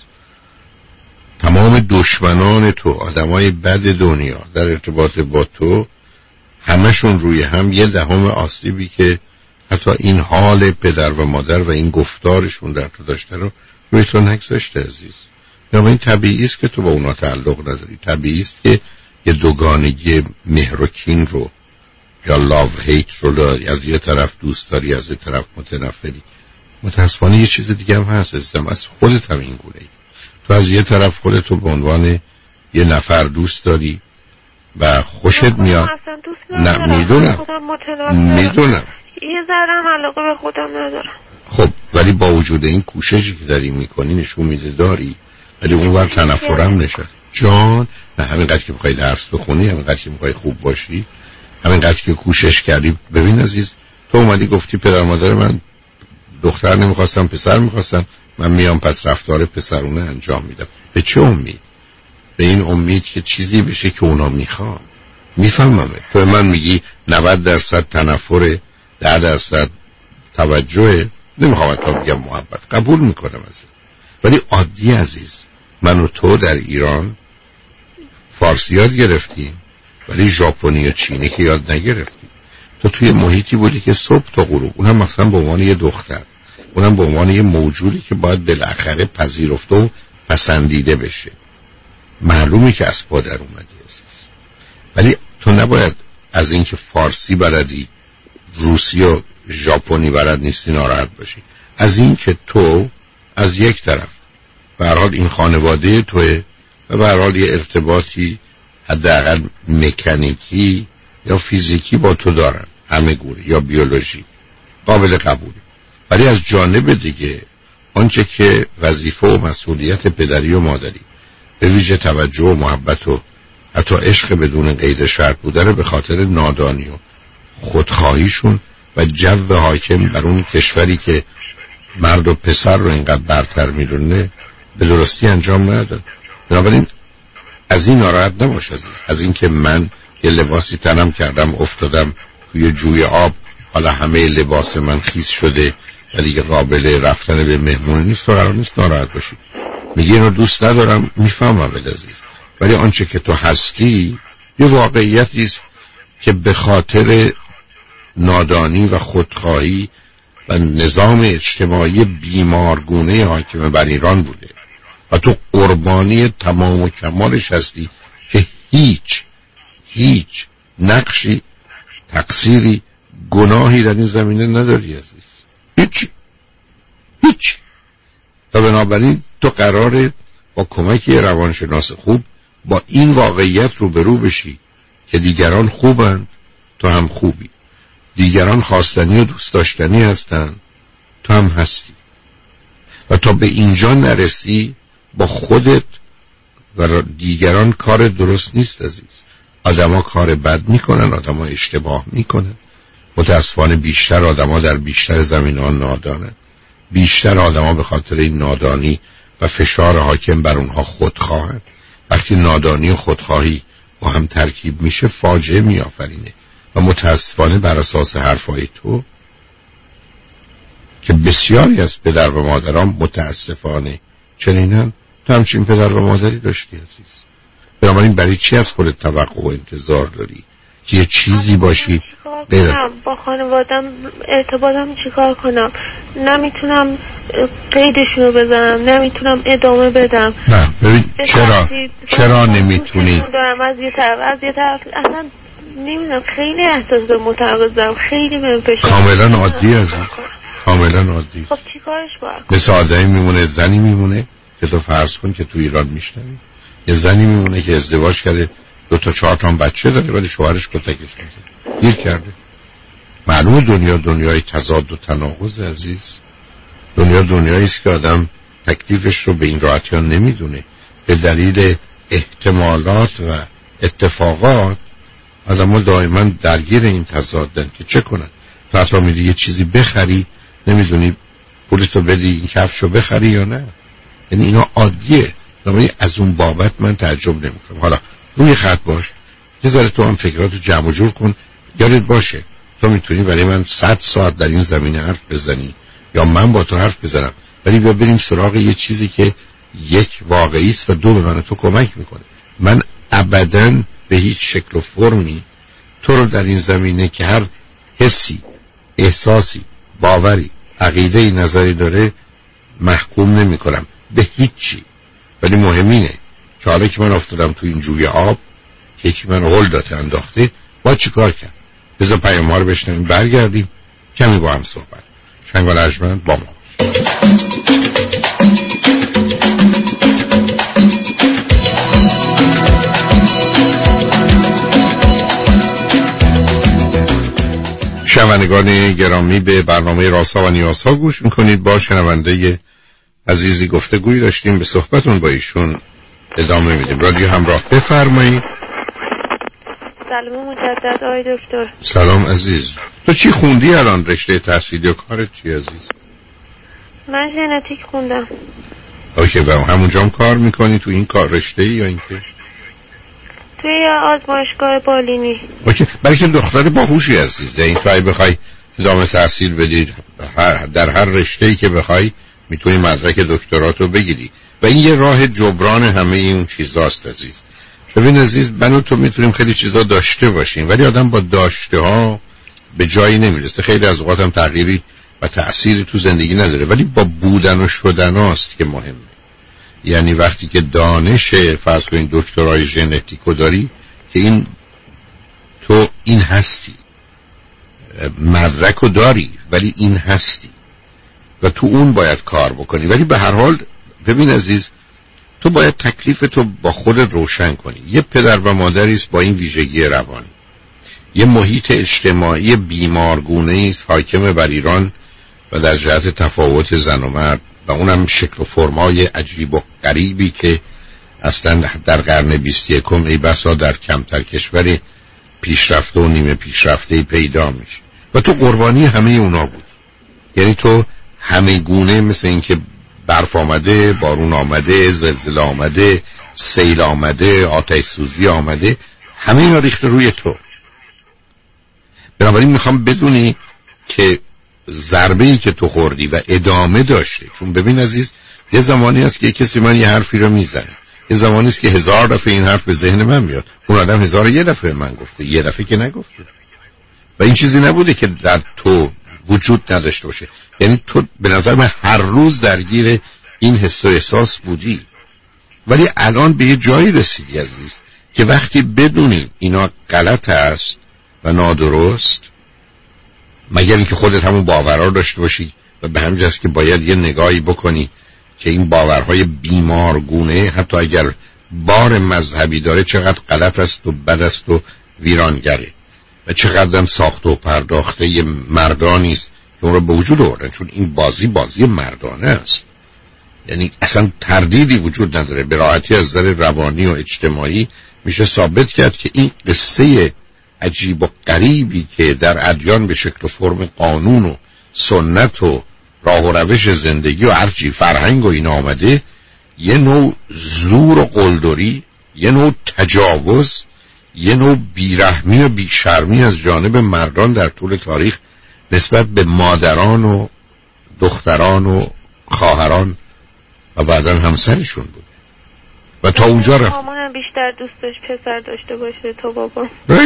تمام دشمنان تو، آدمای بد دنیا در ارتباط با تو، همشون روی هم 1/10 آسیبی که حتی این حال پدر و مادر و این گفتارشون در تو داشته رو روی تو نگذاشته عزیز. یا این طبیعی است که تو با اونا تعلق نداری، طبیعی است که یه دوگانگی مهر و کین رو یا لاو هیت رو داری، از یه طرف دوست داری از یه طرف متنفری. متاسفانه یه چیز دیگه هم هست عزیزم، از خودت هم این گونه‌ای. تو از یه طرف خودتو به عنوان یه نفر دوست داری و خوشت میاد. نه میدونم یه ذره علاقه به خودم ندارم. خب ولی با وجود این کوششی که داری میکنی نشون میده داری، ولی اونور تنفرم نشه جان. نه همینقدر که میخوای درس بخونی، همینقدر که میخوای خوب باشی، همینقدر که کوشش کردی. ببین عزیز، تو اومدی گفتی پدر مادر من دختر نمیخواستم پسر میخواستن، من میام پس رفتار پسرونه انجام میدم. به چه امید؟ به این امید که چیزی بشه که اونا میخوان. میفهممه. تو من میگی 90% تنفر، 10% توجه. نمیخوام تا بگم محبت، قبول میکنم عزیز، ولی عادی عزیز، من و تو در ایران فارسی یاد گرفتیم ولی ژاپنی و چینی که یاد نگرفتیم. تو توی محیطی بودی که صبح تا غروب، اونم مثلا به عنوان یه دختر، اونم به عنوان یه موجودی که باید بالاخره پذیرفته و پسندیده بشه. معلومه که از پادر اومدی عزیز، ولی تو نباید از اینکه فارسی بلدی، روسی و ژاپنی بلد نیستی ناراحت باشی. از اینکه تو از یک طرف به هر حال این خانواده توه و به هر حال یه ارتباطی حداقل مکانیکی یا فیزیکی با تو دارن، همه گونه یا بیولوژی، قابل قبوله. ولی از جانب دیگه آنچه که وظیفه و مسئولیت پدری و مادری، به ویژه توجه و محبت و حتی عشق بدون قید شرط بودن، به خاطر نادانی و خودخواهیشون و جو حاکم بر اون کشوری که مرد و پسر رو اینقدر برتر میدونه به درستی انجام ندادن. بنابراین از این ناراحت نباش عزیز، از این که من یه لباسی تنم کردم افتادم توی جوی آب، حالا همه لباس من خیس شده و دیگه قابل رفتن به مهمون نیست، تو قرار نیست ناراحت باشی. میگی اینو دوست ندارم، میفهمم عزیز، ولی آنچه که تو هستی یه واقعیتی است که به خاطر نادانی و خودخواهی و نظام اجتماعی بیمارگونه حاکم بر ایران بوده و تو قربانی تمام و کمالش هستی که هیچ نقشی، تقصیری، گناهی در این زمینه نداری عزیز. هیچ. و بنابراین تو قراره با کمک یه روانشناس خوب با این واقعیت روبرو بشی که دیگران خوبن، تو هم خوبی. دیگران خواستنی و دوست داشتنی هستن، تو هم هستی. و تا به اینجا نرسی با خودت و دیگران کار درست نیست عزیز. آدما کار بد میکنن، آدما اشتباه میکنن. متاسفانه بیشتر آدما در بیشتر زمینه‌ها نادانن. بیشتر آدما به خاطر این نادانی و فشار حاکم بر اونها خودخواهن. وقتی نادانی و خودخواهی با هم ترکیب میشه فاجعه میآفرینه. و متاسفانه بر اساس حرفای تو که بسیاری از پدر و مادران متاسفانه چنینن، تو همچین پدر و مادری داشتی عزیز. بنابراین برای چی از خودت توقع و انتظار داری که یه چیزی باشی؟ با خانوادم ارتباطم چیکار کنم؟ نمیتونم قیدشونو بزنم، نمیتونم ادامه بدم. نه ببین چرا نمیتونی؟ دارم از یه طرف اصلا نمیدونم، خیلی احساس متناقض دارم، خیلی من فشار. کاملا عادی عزیز، کاملا عادی. خب چیکارش باید؟ مثل آدمی میمونه، زنی میمونه که تو فرض کن که تو ایران میشنوی، یه زنی میمونه که ازدواج کرده 2 تا 4 تا بچه داره ولی شوهرش کتکش میزنه، گیر کرده. معلومه دنیای تضاد و تناقض عزیز. دنیایی است که آدم تکلیفش رو به این راحتی ها نمیدونه. به دلیل احتمالات و اتفاقات آدم ها دائما درگیر این تضادن که چه کنن. تو حتی میری یه چیزی بخری نمیدونی پولتو بدی این کفشو بخری یا نه. یعنی اینا عادیه. نمیدونی از اون بابت من تعجب نمیکنم. حالا روی خط باش، یه ذره تو هم فکراتو جمع و جور کن. یادت باشه تو میتونی برای من 100 ساعت در این زمینه حرف بزنی یا من با تو حرف بزنم، ولی بیا بریم سراغ یه چیزی که یک واقعی است و 2 به من و تو کمک میکنه. من ابداً به هیچ شکل و فرمی تو رو در این زمینه که هر حسی، احساسی، باوری، عقیده‌ای، نظری داره محکوم نمی کنم به هیچی. ولی مهم اینه که حالا که من افتادم تو این جوی آب یکی من هول داده انداخته، با چی کار کرد؟ بذار پیام ها رو بشنویم، برگردیم کمی با هم صحبت. شنگ و نجمن با ما. شنوندگان گرامی، به برنامه رازها و نیازها گوش میکنید. با شنونده عزیزی گفتگویی داشتیم، به صحبتون با ایشون ادامه میدیم. رادیو همراه، بفرمایید. سلام مجدد آقای دکتر. سلام عزیز. تو چی خوندی الان؟ رشته تحصیلی و کارت چی عزیز؟ من ژنتیک خوندم. اوکی، و همونجا هم کار میکنی تو این کار رشته ای یا اینکه؟ توی آزمایشگاه بالینی. اوکی، برای که دختر باهوشی عزیز، این تو بخوای ادامه تحصیل بدید در هر رشته‌ای که بخوای میتونی مدرک دکتراتو بگیری و این یه راه جبران همه این چیزاست عزیز. ببین عزیز، من و تو میتونیم خیلی چیزا داشته باشیم ولی آدم با داشته ها به جایی نمیرسه. خیلی از اوقات هم تغییری و تأثیری تو زندگی نداره، ولی با بودن و شدن هاست که مهمه. یعنی وقتی که دانش فرض کنید دکترای ژنتیکو داری که این تو این هستی، مدرکو داری ولی این هستی و تو اون باید کار بکنی. ولی به هر حال ببین عزیز، تو باید تکلیف تو با خودت روشن کنی. یه پدر و مادری است با این ویژگی روانی، یه محیط اجتماعی بیمارگونه است حاکم بر ایران و در جهت تفاوت زن و مرد و اونم شکل و فرمای عجیب و غریبی که اصلا در قرن 21 ای بسا در کمتر کشور پیشرفته و نیمه پیشرفته پیدا میشه و تو قربانی همه اونا بود. یعنی تو همه گونه، مثل این که برف آمده، بارون آمده، زلزله آمده، سیل آمده، آتش سوزی آمده، همه اینا ریخته روی تو. بنابراین میخوام بدونی که ضربه‌ای که تو خوردی و ادامه داشته. چون ببین عزیز، یه زمانی هست که کسی من یه حرفی رو میزنه، یه زمانی است که 1000 دفعه این حرف به ذهن من میاد. اون آدم 1001 دفعه من گفته، یه دفعه که نگفته. و این چیزی نبوده که در تو وجود نداشته باشه. یعنی تو به نظر من هر روز درگیر این حس و احساس بودی، ولی الان به یه جایی رسیدی عزیز که وقتی بدونی اینا غلط است و نادرست، مگر اینکه خودت همون باورها داشته باشی و به همین جاست که باید یه نگاهی بکنی که این باورهای بیمارگونه حتی اگر بار مذهبی داره چقدر غلط است و بد است و ویرانگره و چقدر هم ساخته و پرداخته مردانی است که اون رو به وجود آوردن. چون این بازی مردانه است، یعنی اصلا تردیدی وجود نداره. به راحتی از نظر روانی و اجتماعی میشه ثابت کرد که این قصه عجیب و غریبی که در ادیان به شکل و فرم قانون و سنت و راه و روش زندگی و هرچی فرهنگ و این آمده، یه نوع زور و قلدری، یه نوع تجاوز، یه نوع بیرحمی و بیشرمی از جانب مردان در طول تاریخ نسبت به مادران و دختران و خواهران و بعداً همسرشون بود و تا اونجا رفت. مامانم بیشتر دوست داشت پسر داشته باشه تو بابا.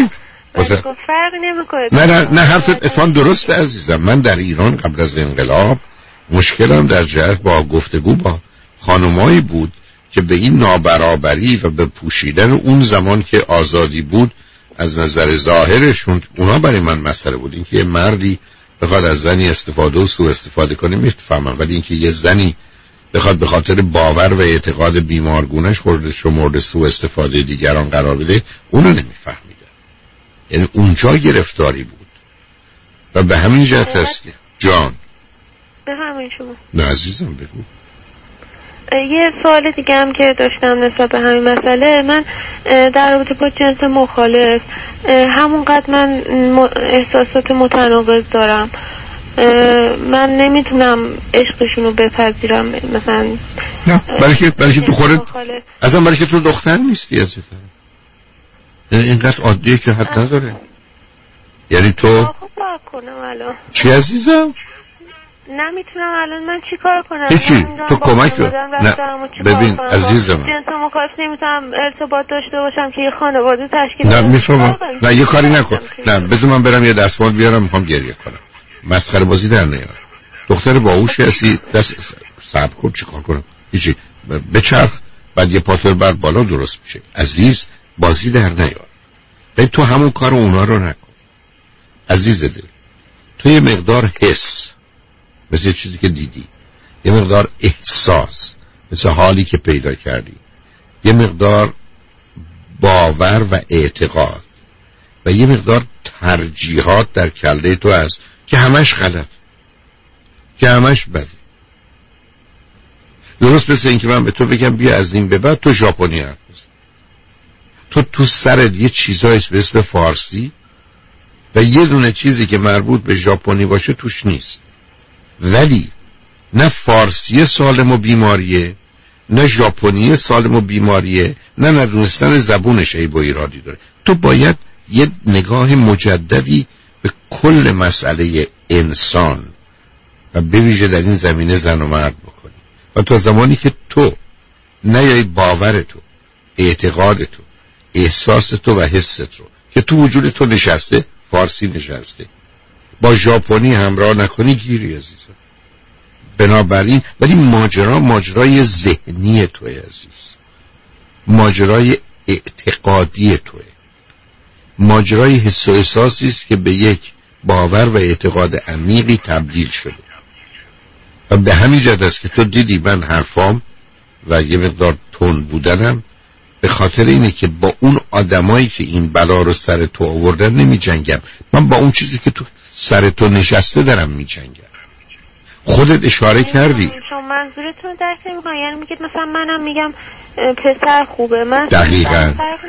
فرق نمیکنه. نه حرفت اتفاقا درسته عزیزم. من در ایران قبل از انقلاب مشکلم در جهت با گفتگو با خانمایی بود که به این نابرابری و به پوشیدن اون زمان که آزادی بود از نظر ظاهرشون، اونا برای من مسئله بود. این که یه مردی بخواد از زنی استفاده و سوء استفاده کنه میفهمم، ولی این که یه زنی بخواد به خاطر باور و اعتقاد بیمارگونه‌اش خودش رو مورد سوء استفاده دیگران قرار بده، اونو نمیفهمیدم. یعنی اونجا گرفتاری بود و به همین جهت است. جان به همین شما. نه عزیزم بگو. یه سوال دیگه هم که داشتم نسبت به همین مسئله، من در رابطه با جنس مخالف همونقدر من احساسات متناقض دارم. من نمیتونم عشقشونو بپذیرم مثلا. نه برای که تو خودت ازم، برای که تو دختر نیستی عزیزم. اینقدر عادیه که حد نداره. یعنی تو کنم الان چی عزیزم؟ نمیتونم الان من چی کار کنم؟ هیچی، تو کمک کن. نه ببین عزیزم، جنس مخالف نمیتونم ارتباط داشته باشم که یه خانواده تشکیل نه میفهمم. نه یه کاری نکن. نه بذار من برم یه دستمال بیارم، میخوام گریه کنم. مسخره بازی در نیار. دختر باهوشی هستی، دست صبر کن. چیکار کنم؟ هیچی، بچرخ، بعد یه پاتر بعد بالا درست میشه عزیز. بازی در نیار. تو همون کار اونا رو نکن عزیز دل. تو یه مقدار حس، مثل چیزی که دیدی، یه مقدار احساس، مثل حالی که پیدا کردی، یه مقدار باور و اعتقاد و یه مقدار ترجیحات در کله تو هست که همش غلط، که همش بده. درست مثل این که من به تو بگم بیا از این به بعد تو ژاپنی حرف بزن. تو سرت یه چیزایی به اسم فارسی و یه دونه چیزی که مربوط به ژاپنی باشه توش نیست، ولی نه فارسی سالم و بیماریه، نه ژاپنی سالم و بیماریه، نه ندونستن زبونش عیب و ایرادی داره. تو باید یه نگاه مجددی به کل مسئله انسان و به ویژه در این زمینه زن و مرد بکنی و تا زمانی که تو نیای باور تو، اعتقاد تو، احساس تو و حست رو که تو وجود تو نشسته، فارسی نشسته، با ژاپنی همراه نکنی گیری عزیزم. بنابراین ولی ماجرای ذهنی توی عزیز، ماجرای اعتقادی توی، ماجرای حس و احساسی است که به یک باور و اعتقاد عمیقی تبدیل شده و به همین جهت است که تو دیدی من حرفام و یه مقدار تند بودنم به خاطر اینه که با اون آدمایی که این بلا رو سر تو آوردن نمی جنگم، من با اون چیزی که تو سر تو نشسته دارم می جنگم. خودت اشاره کردی شما منظورتون درک نمی‌کنم، یعنی میگید مثلا منم میگم پسر خوبه، من دقیقاً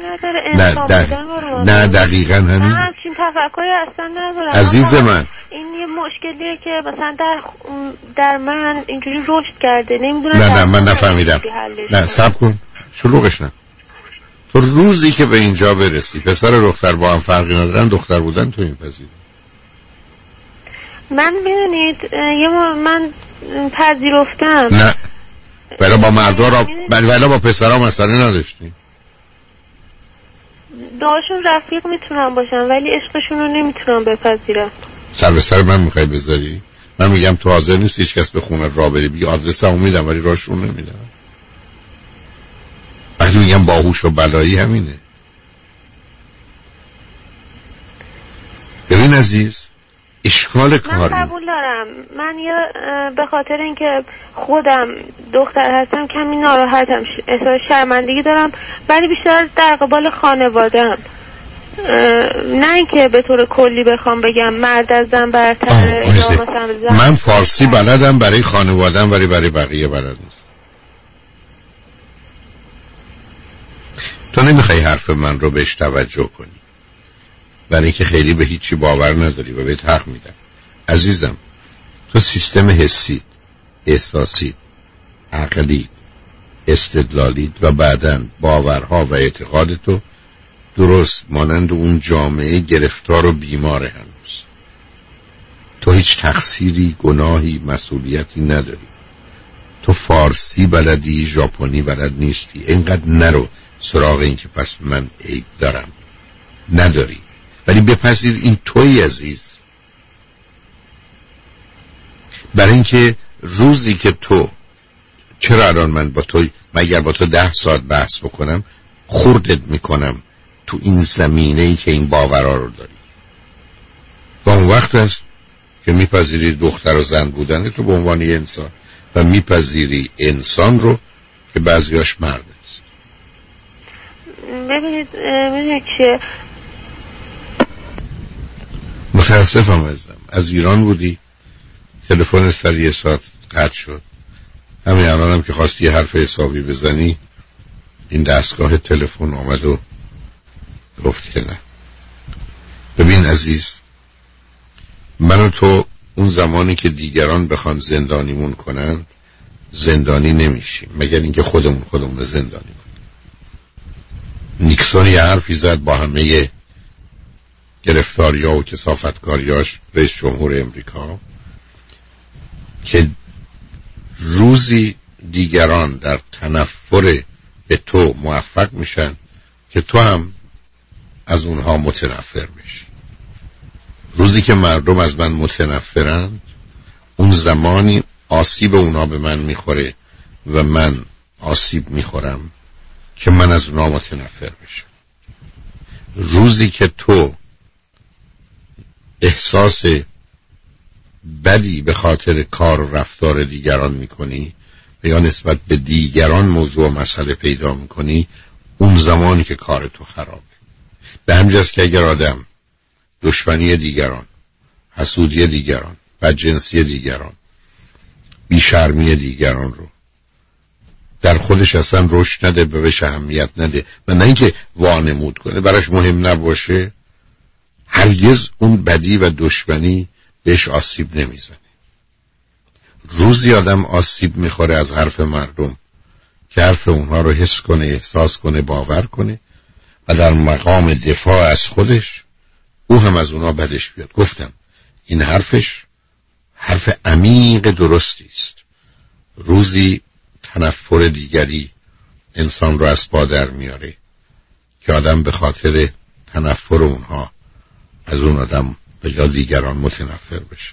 نه دقیقاً همین، من همچین تفکری اصلا ندارم عزیز من. این یه مشکلیه که مثلا در من اینجوری رشد کرده، نمیدونم. نه من نفهمیدم. نه صبر کن، شلوغش نه. تو روزی که به اینجا برسی پسر و دختر با هم فرقی ندارن، دختر بودن تو این پذیری. من میدونید من پذیرفتم. نه ولی با مردا را ولی با پسرها مسئله نداشتی. داشون رفیق میتونم باشم ولی عشقشون رو نمیتونم بپذیرم. سر به سر من میخوای بذاری؟ من میگم تو حاضر نیست هیچ کس به خونه را بری، بگی آدرسمو میدم ولی راهشون نمیدم. وقتی میگم باهوش و بلایی همینه. ببین عزیز، اشکال کار من قبول دارم، من به خاطر اینکه خودم دختر هستم کمی ناراحتم، احساس شرمندگی دارم، ولی بیشتر در قبال خانواده‌ام، نه اینکه به طور کلی بخوام بگم مرد از زن برتره. من فارسی بلدم برای خانواده‌ام ولی برای بقیه بلد نیست. تو نمیخوای حرف من رو بهش توجه کنی برای اینکه خیلی به هیچی باور نداری و بهت حق میدم. عزیزم، تو سیستم حسی، احساسی، عقلی، استدلالی و بعداً باورها و اعتقاد تو درست مانند اون جامعه گرفتار و بیماره هنوز. تو هیچ تقصیری، گناهی، مسئولیتی نداری. تو فارسی بلدی، ژاپنی بلد نیستی. اینقدر نرو سراغ این که پس من عیب دارم. نداری. ولی بپذیر این توی عزیز. برای اینکه روزی که تو، چرا الان من با تو، مگر با تو 10 ساعت بحث بکنم خوردت میکنم تو این زمینه‌ای که این باورها رو داری و اون وقت هست که میپذیری دختر و زن بودن تو به عنوان یه انسان و میپذیری انسان رو که بعضیاش مرد است. ببینید چیه، متاسفم عزیزم، از ایران بودی، تلفن سر 1 ساعت قطع شد، همین الان هم که خواستی یه حرف حسابی بزنی این دستگاه تلفن آمد و گفت که نه. ببین عزیز، من و تو اون زمانی که دیگران بخوان زندانیمون کنن زندانی نمیشیم مگر اینکه خودمون رو زندانی کنیم. نیکسون یه حرفی زد با همه گرفتاریا و کثافتکاریاش، رئیس جمهور امریکا، که روزی دیگران در تنفر به تو موفق میشن که تو هم از اونها متنفر بشی. روزی که مردم از من متنفرند اون زمانی آسیب اونها به من میخوره و من آسیب میخورم که من از اونها متنفر بشم. روزی که تو احساس بدی به خاطر کار و رفتار دیگران میکنی و یا نسبت به دیگران موضوع و مسئله پیدا میکنی، اون زمانی که کار تو خرابه. به همجاست که اگر آدم دشمنی دیگران، حسودی دیگران، بدجنسی دیگران، بیشرمی دیگران رو در خودش اصلا رشد نده، بهش اهمیت نده و نه اینکه وانمود کنه، براش مهم نباشه، هرگز اون بدی و دشمنی بهش آسیب نمیزنه. روزی آدم آسیب میخوره از حرف مردم که حرف اونها رو حس کنه، احساس کنه، باور کنه و در مقام دفاع از خودش او هم از اونها بدش بیاد. گفتم این حرفش حرف عمیق درستی است. روزی تنفر دیگری انسان رو از پا در میاره که آدم به خاطر تنفر اونها از اون آدم به یا دیگران متنفر بشه.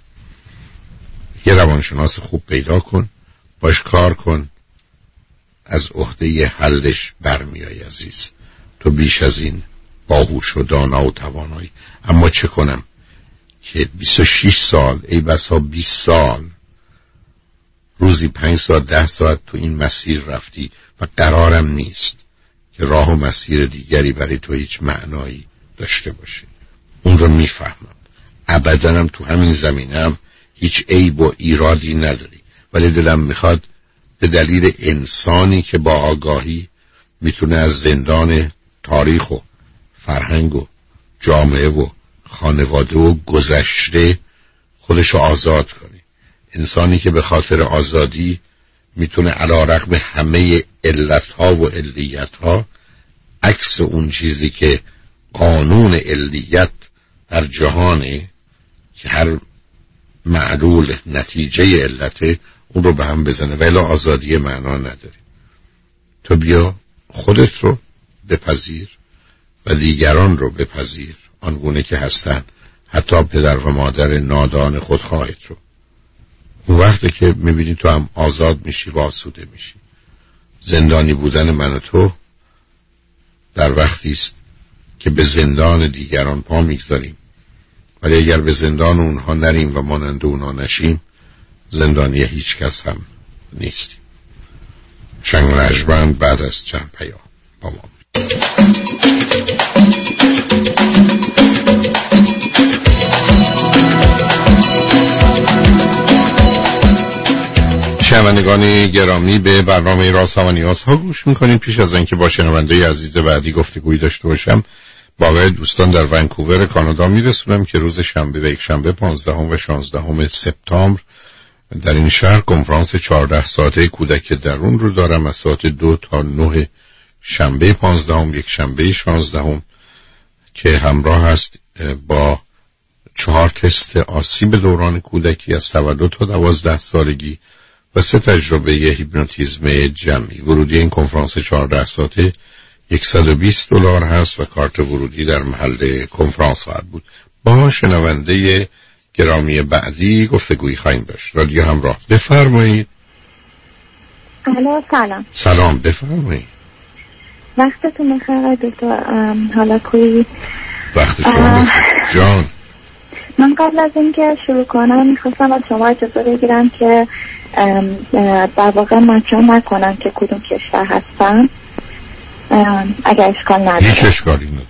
یه روانشناس خوب پیدا کن، باش کار کن، از عهده حلش برمیای عزیز. تو بیش از این باهوش و دانا و توانایی. اما چه کنم که 26 سال ای بسا 20 سال روزی 5 ساعت 10 ساعت تو این مسیر رفتی و قرارم نیست که راه و مسیر دیگری برای تو هیچ معنایی داشته باشه. اون رو میفهمم، ابداً هم تو همین زمینم هیچ عیب و ایرادی نداری، ولی دلم میخواد به دلیل انسانی که با آگاهی میتونه از زندان تاریخ و فرهنگ و جامعه و خانواده و گذشته خودشو آزاد کنه، انسانی که به خاطر آزادی میتونه علی‌رغم همه علتها و علیتها عکس اون چیزی که قانون علیت در جهانه که هر معلول نتیجه علته اون رو به هم بزنه، ولی آزادی معنا نداره. تو بیا خودت رو بپذیر و دیگران رو بپذیر آنگونه که هستن، حتی پدر و مادر نادان خودخواهت رو. اون وقتی که میبینی تو هم آزاد میشی و آسوده میشی. زندانی بودن من و تو در وقتی است که به زندان دیگران پا میگذاریم، ولی اگر به زندان اونها نریم و مانند اونها نشیم، زندانی هیچ کس هم نیستیم. شنگ رجبند بعد از چند پیام با ما. شنوندگان گرامی، به برنامه رازها و نیازها گوش میکنید. پیش از اینکه با شنونده عزیز بعدی گفتگویی داشته باشم، با دوستان در ونکوور کانادا میرسونم که روز شنبه و یک شنبه 15 و 16 سپتامبر در این شهر کنفرانس 14 ساعته کودک درون رو دارم از ساعت 2 تا 9 شنبه 15 یک شنبه 16 که همراه است با 4 تست آسیب دوران کودکی از تولد تا 12 سالگی و 3 تجربه هیپنوتیزم جمعی. ورودی این کنفرانس 14 ساعته $120 هست و کارت ورودی در محل کنفرانس خواهد بود. با شنونده گرامی بعدی گفتگویی خواهیم داشت. رادیو همراه، بفرمایید. سلام. سلام، بفرمایید. وقتتون بخیر دکتر هلاکویی. وقت شما جان. من قبل از اینکه شروع کنم میخواستم از شما اجازه بگیرم که در واقع مطرح نکنم که کدوم کشور هستم، اگر اشکال نداره. هیچ اشکالی نداره.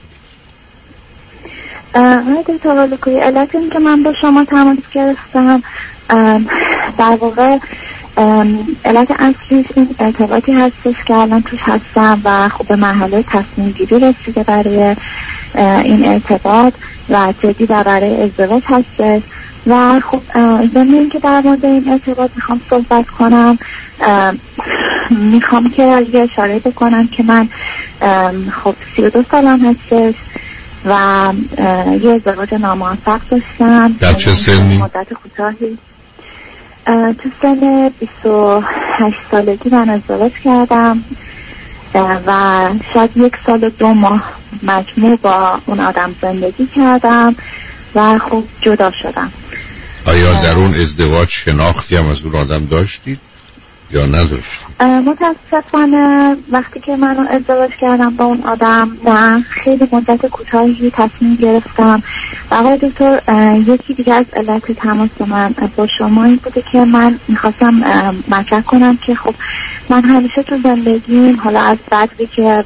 دکتر هلاکویی، علت این که من با شما تماس گرفتم در واقع علت اصلیش این ارتباطی هستش که الان توش هستم و خب به مرحله تصمیم گیری رسیده برای این ارتباط و جدی و برای ازدواج هستش و خب ضمن این که در مورد این ارتباط میخوام صحبت کنم، میخوام که یه اشاره بکنم که من خب 32 سالم هستش و یه ازدواج ناموفق داشتم. در چه سنی؟ مدت کوتاهی، تو سن 28 سالگی من ازدواج کردم و شاید 1 سال و 2 ماه مجموع با اون آدم زندگی کردم و خب جدا شدم. آیا در اون ازدواج شناختی هم از اون آدم داشتید؟ یا نداشتی؟ متاسفانه وقتی که من ازدواج کردم با اون آدم نه، خیلی مدت کوتاهی تصمیم گرفتم. و آقای دکتر یکی دیگه از علت تماس من با شما این بوده که من میخواستم مطرح کنم که خب من همیشه تو زندگیم حالا از بعدی که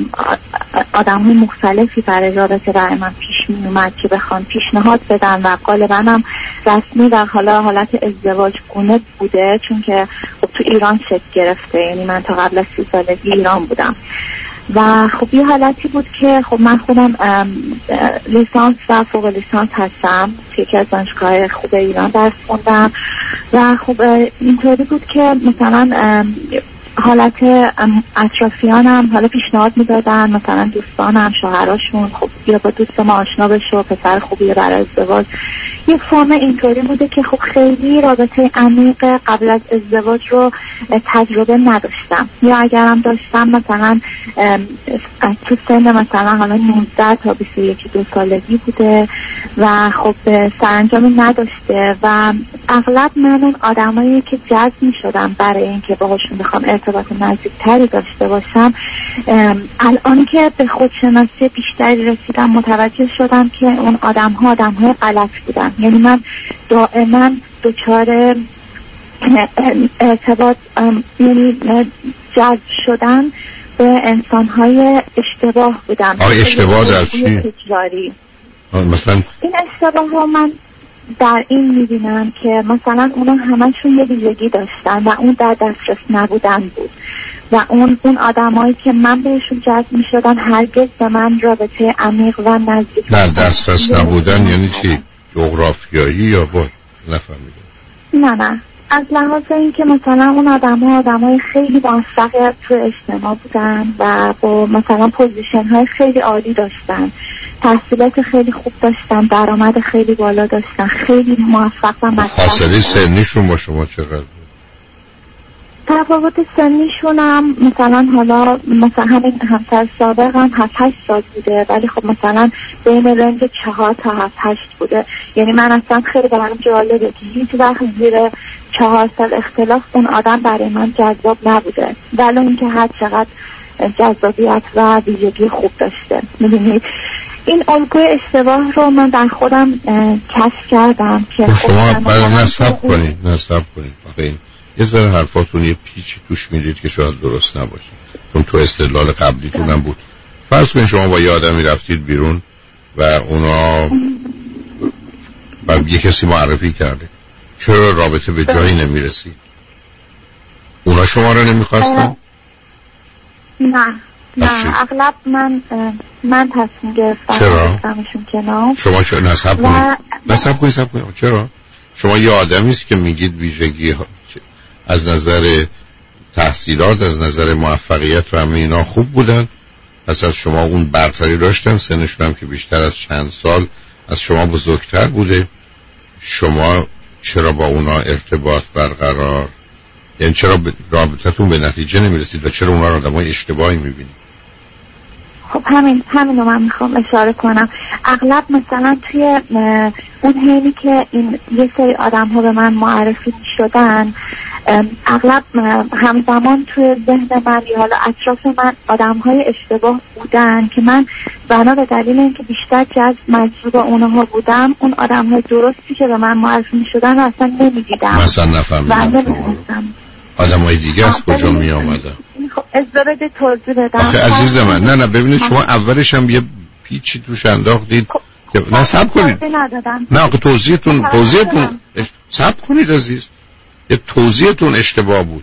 آدم های مختلفی برای رابطه برای من پیش می اومد که بخوان پیشنهاد بدن و غالبا هم رسمی در حالت ازدواج گونه بوده، چون که خب تو ایران شکل گرفته، یعنی من تا قبل از 30 سالگی ایران بودم و خب یه حالتی بود که خب من خودم لیسانس و فوق لیسانس هستم توی یکی از دانشگاه خوب ایران درس خوندم و خب اینطوری بود که مثلا حالت اطرافیانم حالا پیشنهاد میدادن، مثلا دوستانم شوهراشون خب بیا با دوست ما آشنا بشو، پسر خوبیه برای ازدواج. یه فرم اینطوری بوده که خب خیلی رابطه عمیق قبل از ازدواج رو تجربه نداشتم، یا اگرم داشتم مثلا تو سن مثلا حالا 19 تا 21 سالگی بوده و خب سرانجامی نداشته و اغلب من اون آدمایی که جذب میشدم برای اینکه باهاشون بخوام ارتباط نزدیکتری داشته باشم، الان که به خودشناسی بیشتری رسیدم متوجه شدم که اون آدم‌های غلط بودن. یعنی من دائما دچار ارتباط یعنی جذب شدن به انسان‌های اشتباه بودم. اشتباه در چی؟ مثلا این اشتباه ها من در این میبینم که مثلا اونا همشون یه ویژگی داشتن و اون در دسترس نبودن بود و اون آدمایی که من بهشون جذب میشدن هرگز به من رابطه عمیق و نزدیک در دسترس نبودن. یعنی چی؟ جغرافیایی یا با نفهمیدم؟ نه از لحاظ این که مثلا اون آدمای خیلی موفق تو اجتماع بودن و با مثلا پوزیشن های خیلی عالی داشتن، تحصیلات خیلی خوب داشتن، درآمد خیلی بالا داشتن، خیلی موفق و مطلع. فاصله سنیشون با شما چقدر بود؟ تفاوت سنیشون هم مثلا حالا مثلا همین همسر سابق هم 7-8 سال بوده، ولی خب مثلا بین رنج 4 تا 7-8 بوده. یعنی من اصلا خیلی برام جالبه که هیچ وقت زیر 4 سال اختلاف اون آدم برای من جذاب نبوده، ولی اینکه هر چقدر جذابیت و ویژگی خوب داشته. میدونید این الگوی اشتباه رو من در خودم کشف کردم که شما باید نصب کنید. یه ذره حرفاتون یه پیچی توش میدید که شاید درست نباشه، چون تو استدلال قبلیتون هم بود. فرض کنید شما با یه آدمی رفتید بیرون و اونا یه کسی معرفی کرده، چرا رابطه به جایی نمیرسید؟ اونا شما رو نمیخواستن؟ نه اغلب من تصمیم گرفتم. چرا؟ شما چرا نصب کنید چرا؟ شما یه آدمیست که میگید ویژگی از نظر تحصیلات، از نظر موفقیت و همه اینا خوب بودن، پس از شما اون برتری داشتن، سنشون هم که بیشتر از چند سال از شما بزرگتر بوده. شما چرا با اونا ارتباط برقرار، یعنی چرا رابطتون به نتیجه نمیرسید و چرا اونا رو آدمای اشتباهی میبینید؟ خب همین رو من میخوام اشاره کنم. اغلب مثلا توی اون حینی که این یه سری آدم ها به من معرفی شدن، اغلب همزمان توی ذهن من یا حالا اطراف من آدم های اشتباه بودن که من بنا به دلیل اینکه بیشتر جذب مجذوب اونها بودم، اون آدم های درستی که به من معرفی شدن اصلا نمیدیدم. مثلا نفهمیدم آدم های دیگه از کجا می آمدن؟ خب ازدواج توضیح بدم. آخه عزیز من نه ببینید شما اولش هم یه پیچی توش انداختید که نه صبر کنید. نه آخه توضیحتون صبر کنید عزیز، یه توضیحتون اشتباه بود.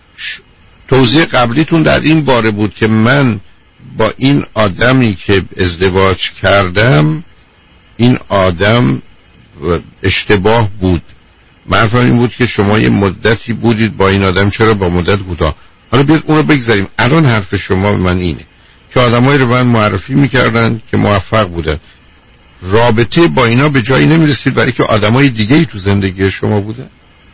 توضیح قبلیتون در این باره بود که من با این آدمی که ازدواج کردم، این آدم اشتباه بود. منظورم این بود که شما یه مدتی بودید با این آدم، چرا با مدت کوتاه؟ حالا بیاد اون رو بگذاریم. الان حرف شما به من اینه که آدمایی رو من معرفی میکردن که موفق بودن، رابطه با اینا به جایی نمیرسید برای که آدمای دیگه‌ای تو زندگی شما بودن؟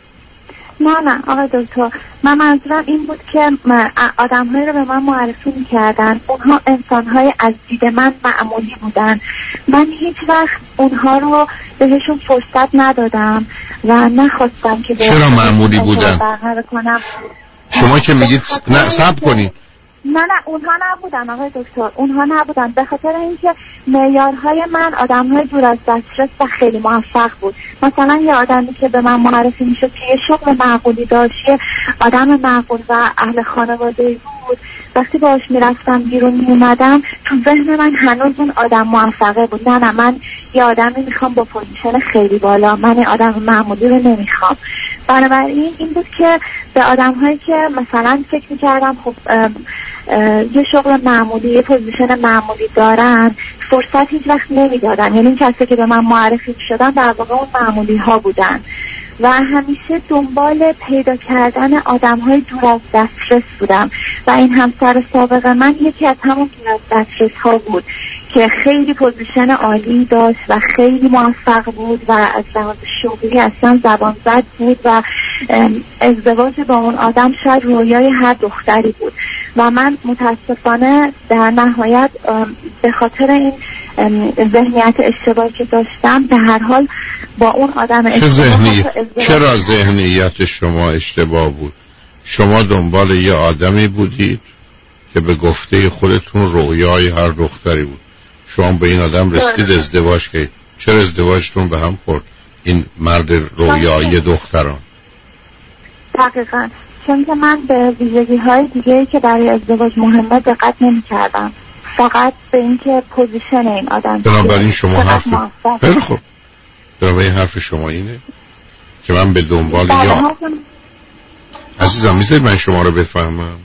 نه آقای دکتر، من منظورم این بود که آدم‌هایی رو به من معرفی می‌کردن، اونها انسان‌های از دید من معمولی بودن. من هیچ وقت اونها رو بهشون فرصت ندادم و نخواستم که چرا معمولی بودن؟ شما که میگید نه صبر کنید. نه اونها نبودن آقای دکتر، اونها نبودن، به خاطر اینکه معیارهای من آدم‌های دور از دسترس و خیلی موفق بود. مثلا یه آدمی که به من معرفی میشد که یه شغل معقولی داشت، یه آدم معقول و اهل خانواده‌ای بود، وقتی باهاش میرفتم بیرون میومدم تو ذهن من هنوز اون آدم موفقه بود. نه من یه آدمی میخوام با پوزیشن خیلی بالا، من یه آدم معمولی رو نمیخوام. بنابراین این بود که به آدم‌هایی که مثلا فکر میکردم خب یه شغل معمولی، یه پوزیشن معمولی دارن، فرصت هیچ وقت نمیدادن. یعنی این کسی که به من معرفی شدن در واقع اون معمولی ها بودن و همیشه دنبال پیدا کردن آدم‌های دور از دسترس بودم و این همسر سابق من یکی از همون دور از دسترس ها بود که خیلی پوزیشن عالی داشت و خیلی موفق بود و از لحاظ شغلی اصلا زبان زد بود و ازدواج با اون آدم شاید رویای هر دختری بود و من متاسفانه در نهایت به خاطر این ذهنیت اشتباهی که داشتم به هر حال با اون آدم چرا ذهنیت شما اشتباه بود؟ شما دنبال یه آدمی بودید که به گفته خودتون رویای هر دختری بود. شما به این آدم رسید، ازدواج کردید. چرا ازدواجتون به هم خورد؟ این مرد رویای دختران. دقیقاً چون که من به ویژگی‌های دیگه‌ای که برای ازدواج مهمه دقت نمی‌کردم، فقط به اینکه پوزیشن این آدم. بنابراین شما حرف خیلی خوب. بنابراین حرف شما اینه که من به دنبال یا عزیزم میذارید من شما رو بفهمم.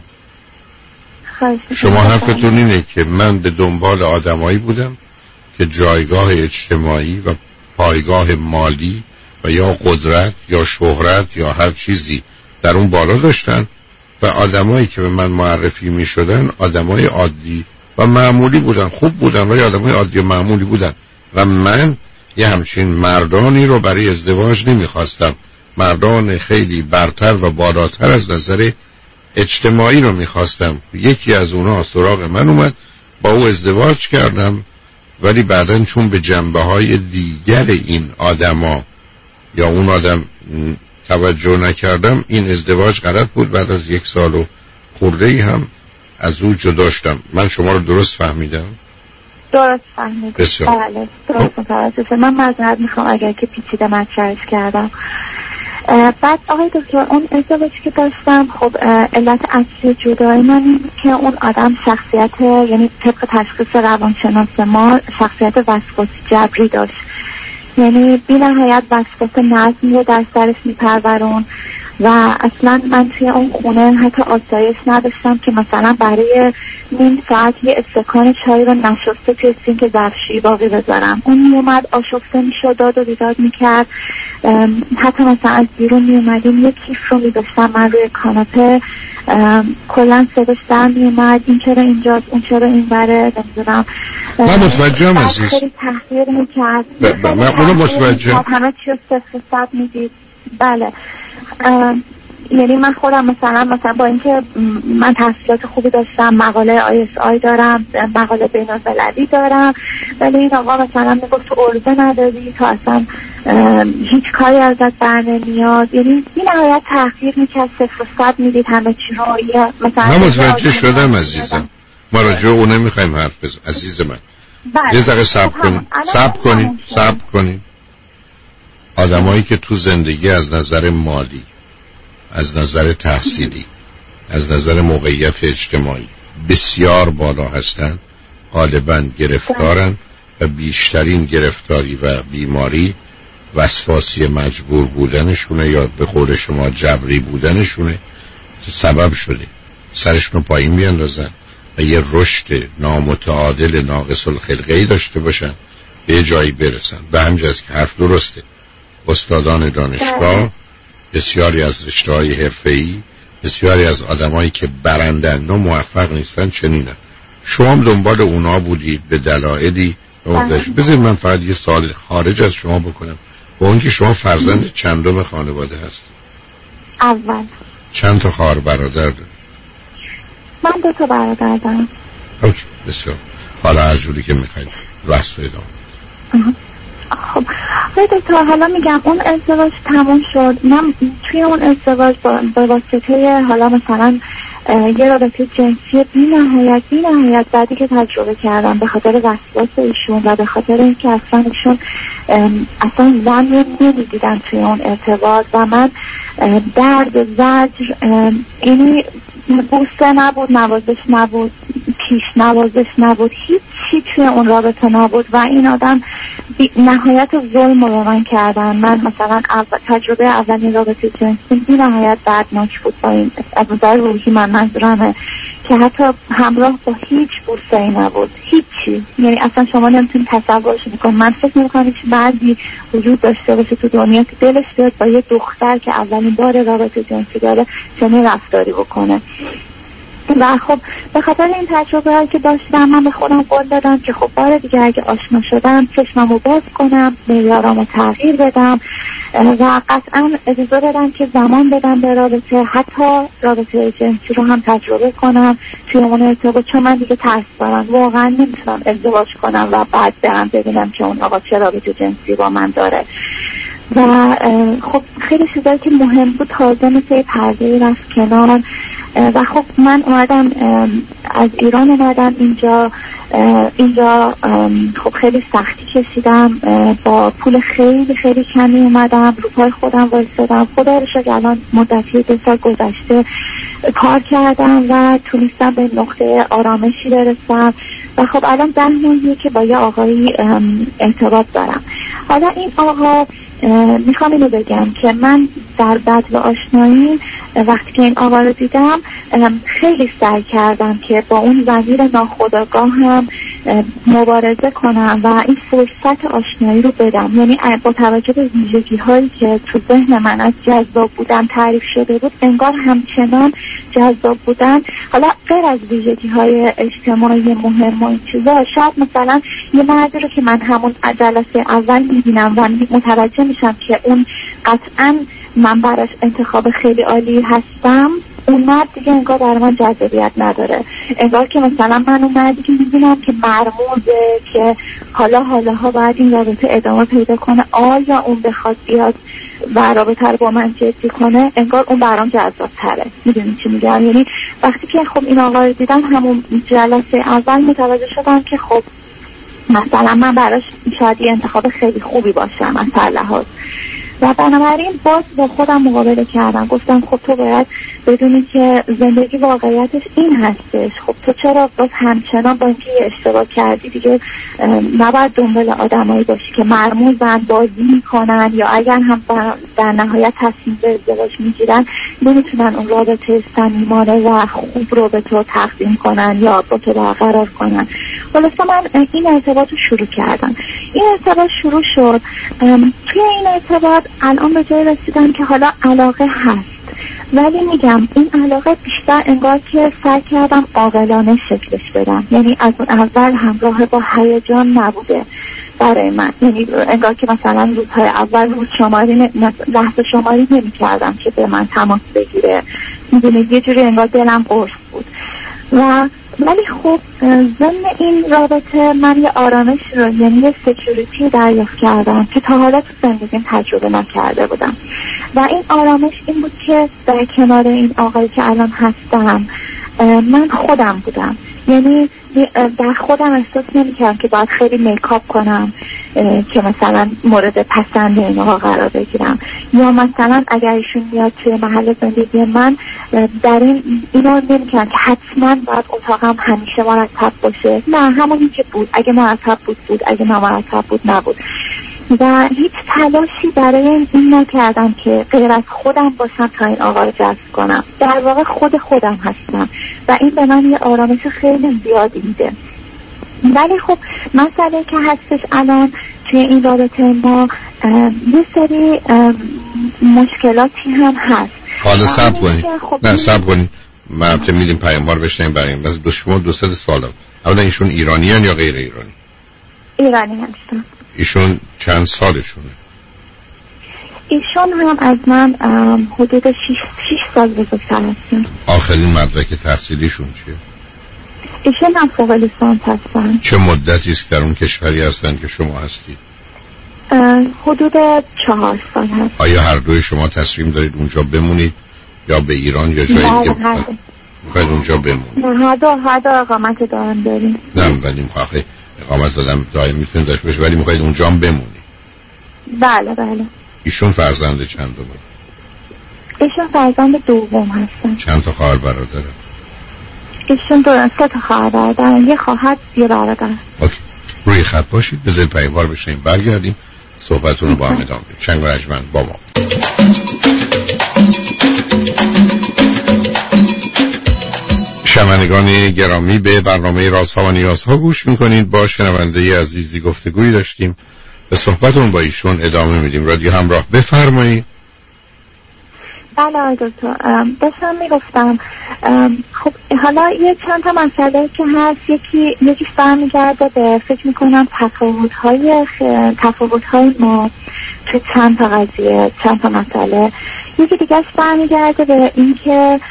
شما حرفتون اینه که من به دنبال آدمایی بودم که جایگاه اجتماعی و پایگاه مالی و یا قدرت یا شهرت یا هر چیزی در اون بالا داشتن و آدمایی که به من معرفی می شدن آدمای عادی و معمولی بودن، خوب بودن ولی آدمای عادی و معمولی بودن و من یه همچین مردانی رو برای ازدواج نمی خواستم. مردان خیلی برتر و بالاتر از نظر اجتماعی رو می خواستم. یکی از اونا سراغ من اومد، با او ازدواج کردم، ولی بعداً چون به جنبه های دیگر این آدما یا اون آدم توجه نکردم، این ازدواج غلط بود. بعد از 1 سال و خورده‌ای هم از او جدا شدم. من شما رو درست فهمیدم؟ درست فهمیدم. بسیار. بله درست متوجه. من معذرت میخوام اگر که پیچیده مطرحش کردم. بعد آقای دکتر اون ازدواجی که داشتم خب علت اصلی جدایی من این بود که اون آدم شخصیت، یعنی طبق تشخیص روانشناس ما، شخصیت وسواسی جبری داشت. یعنی بی نهایت وسواس نظم رو در سرش میپرورون و اصلا من توی اون خونه حتی آسایش نداشتم که مثلا برای نیم ساعت یه استکان چای رو نشسته توی سینک ظرفشویی باقی بذارم. اون میومد آشفته میشد، داد و بیداد میکرد. حتی مثلا از بیرون میومدیم یه کیف رو میداشتم من روی کاناپه، کلن صداش در میومد این چرا اینجاست، اون چرا این بره، نمیدونم. من متوجهم عزیز. خیلی تحقیر میکرد. من اونو متوجهم. همه چی رو 0-100 میدید. بله. یعنی من خودم مثلا با اینکه من تحصیلات خوبی داشتم، مقاله ISI دارم، مقاله بین‌المللی دارم، ولی این آقا مثلا میگفت تو عرضه نداری، تو اصلا هیچ کاری ازت بر نمیاد. یعنی بی نهایت تحقیر میکرد، 0-100 میدید همه چی رو. مثلا من متوجه شدم عزیزم. ما راجع به اون نمیخوایم حرف بزنیم عزیز من. یه ذره صبر کنیم. آدمایی که تو زندگی از نظر مالی، از نظر تحصیلی، از نظر موقعیت اجتماعی بسیار بالا هستند، غالباً گرفتارن و بیشترین گرفتاری و بیماری وسواسی مجبور بودنشونه یا به قول شما جبری بودنشونه که سبب شده سرشون رو پایین بیاندازن و یه رشد نامتعادل ناقص الخلقه‌ای داشته باشن به جایی برسن. به همجاست که حرف درسته. استادان دانشگاه، بسیاری از رشته‌های حرفه‌ای، بسیاری از آدمایی که برندن و موفق نیستن چنینن. شما هم دنبال اونا بودید به دلایلی. بذارید من فقط یه سوال خارج از شما بکنم. با اینکه شما فرزند چندم خانواده هستید؟ اول. چند تا خواهر برادر دارید؟ من 2 تا برادر دارم. اوکی، بسیار. حالا هر جوری که میخواید بحث رو ادامه. خب تا حالا میگم اون ازدواج تموم شد. من توی اون ازدواج با واسطه حالا مثلا یه رابطه جنسی بی نهایت بعدی که تجربه کردم به خاطر وسواس ایشون و به خاطر اینکه اصلا ایشون اصلا زن رو نمیدیدن توی اون ارتباط و من درد زجر اینی بوسه نبود، نوازش نبود، پیش نوازش نبود، هیچی توی اون رابطه نبود و این آدم نهایت ظلم رو من کردن. من مثلا تجربه اولین رابطه جنسی بی نهایت دردناک بود با این از نظر روحی من منظورمه که حتی همراه با هیچ بوسه‌ای نبود، هیچی. یعنی اصلا شما نمیتونید تصورش بکنید. من فکر می‌کنم هیچ مردی وجود داشته باشه تو دنیا که دلش بیاد با یه دختر که اولین بار رابطه جنسی داره چنین رفتاری بکنه. و خب به خاطر این تجربه هایی که داشتم من به خودم قول دادم که خب بار دیگه اگه آشنا شدم چشممو باز کنم، معیارامو تغییر بدم و قطعا اجازه بدم که زمان بدم به رابطه، حتی رابطه جنسی رو هم تجربه کنم توی اون ارتباط، چون من دیگه ترس دارم، واقعا نمیتونم ازدواج کنم و بعد برم ببینم که اون آقا چه رابطه جنسی با من داره. و خب خیلی چیزایی که مهم بود تازه مثل پرده رفت کنار و خب من اومدم از ایران اومدم اینجا خب خیلی سختی کشیدم، با پول خیلی خیلی کمی اومدم، رو پای خودم وایسادم. خدا رو شکر الان مدتی 2 سال گذشته کار کردم و تونستم به نقطه آرامشی برسم و خب الان 10 ماهیه که با یه آقایی ارتباط دارم. حالا این آقا میخوام اینو بگم که من در بدو آشنایی وقتی که این آقا رو دیدم خیلی سعی کردم که با اون ضمیر ناخودآگاهم مبارزه کنم و این فرصت آشنایی رو بدم. یعنی با توجه به ویژگی هایی که تو ذهن من از جذاب بودن تعریف شده بود انگار همچنان جذاب بودن، حالا غیر از ویژگی های اجتماعی مهم و این چیزا. شاید مثلا یه مردی رو که من همون جلسه اول میبینم و متوجه میشم که اون قطعا من براش انتخاب خیلی عالی هستم، اون مرد دیگه انگار برای من جذابیت نداره. انگار که مثلا من اون مردی که میبینم که مرموزه که حالا باید این رابطه ادامه پیدا کنه، آیا اون بخواد بیاد و رابطه رو با من جدی کنه، انگار اون برام جذاب تره. میدونی چی میگم؟ یعنی وقتی که خب این آقا رو دیدم همون جلسه اول متوجه شدم که خب مثلا من براش شاید یه انتخاب خیلی خوبی باشم از هر لحاظ و بنابراین باز با خودم مقابله کردم. گفتم خب تو باید بدونی که زندگی واقعیتش این هستش. خب تو چرا باز همچنان با اینکه اشتباه کردی دیگه نباید دنبال آدمایی باشی که مرموزن، بازی میکنن یا اگر هم در نهایت تصمیم به ازدواج میگیرن نمیتونن اون رابطه صمیمانه و خوب رو به تو تقدیم کنن یا با تو برقرار کنن. خلاصه من این ارتباط رو شروع کردم. این ارتباط شروع شد. توی این ارتباط الان به جای رسیدم که حالا علاقه هست، ولی میگم این علاقه بیشتر انگار که سعی کردم عاقلانه شکلش بدم. یعنی از اون اول همراه با هیجان نبوده برای من. یعنی انگار که مثلا روزهای اول لحظه شماری نمی کردم که به من تماس بگیره. میدونید یه جوری انگار دلم قرص بود ولی خب ضمن این رابطه من یه آرامش رو، یعنی یه سکیوریتی دریافت کردم که تا حالا تو زندگیم تجربه نکرده بودم و این آرامش این بود که در کنار این آقایی که الان هستم من خودم بودم. یعنی در خودم احساس نمی‌کردم که باید خیلی میکاپ کنم که مثلا مورد پسند این آقا قرار بگیرم، یا مثلا اگر ایشون میاد توی محل زندگی من در اینو نمی‌کردم که حتما باید اتاقم همیشه مرتب باشه. نه، همونی که بود، اگه مرتب بود، اگه نامرتب بود نبود. و هیچ تلاشی برای این نکردم که غیر از خودم باشم تا این آقا رو جذب کنم. در واقع خودم هستم و این به من یه آرامش خیلی زیادی میده. ولی خب مسئله که هستش الان توی این رابطه ما یه سری مشکلاتی هم هست. حالا صبر کنید. نه صبر کنید. ما البته میدیم پیام‌ها رو بشنیم برای این. بس دو سه سال. اولا ایشون ایرانیان یا غیر ایرانی؟ ایرانی هستن. ایشون چند سالشونه؟ ایشون هم از من حدود 6 سال بزرگتر هستن. آخرین مدرک تحصیلیشون چیه؟ ایشون هم فوق لیسانس هستن. چه مدتی است در اون کشوری هستن که شما هستید؟ حدود 4 سال هست. آیا هر دوی شما تصمیم دارید اونجا بمونید یا به ایران یا جایی دیگه میخواید اونجا بمونید؟ نه، هر دو اقامت دائم داریم. نه ولی میخواید اقامت دائم میتونه داشته باشه ولی میخواید اونجا هم بمونید؟ بله. ایشون فرزند چند دوم؟ ایشون فرزند دوم هستن. چند تا خواهر برادر؟ ایشون 3 تا خواهر برادر، یه خواهر یه برادر. اوکی. روی خط باشید بذار پیوار بشیم برگردیم صحبتون رو با هم ادامه بدیم. چنگ و رجمند با ما. شنوندگان گرامی به برنامه رازها و نیازها گوش میکنید. با شنونده عزیزی گفتگویی داشتیم، به صحبتون با ایشون ادامه میدیم. رادیو همراه، بفرمایید. بله دکتر، داشتم میگفتم خب حالا یه چند تا مسئله که هست، یکی برمیگرده به فکر میکنم تفاوت‌های ما تو چند تا قضیه، چند تا مسئله. یکی دیگه برمیگرده به اینکه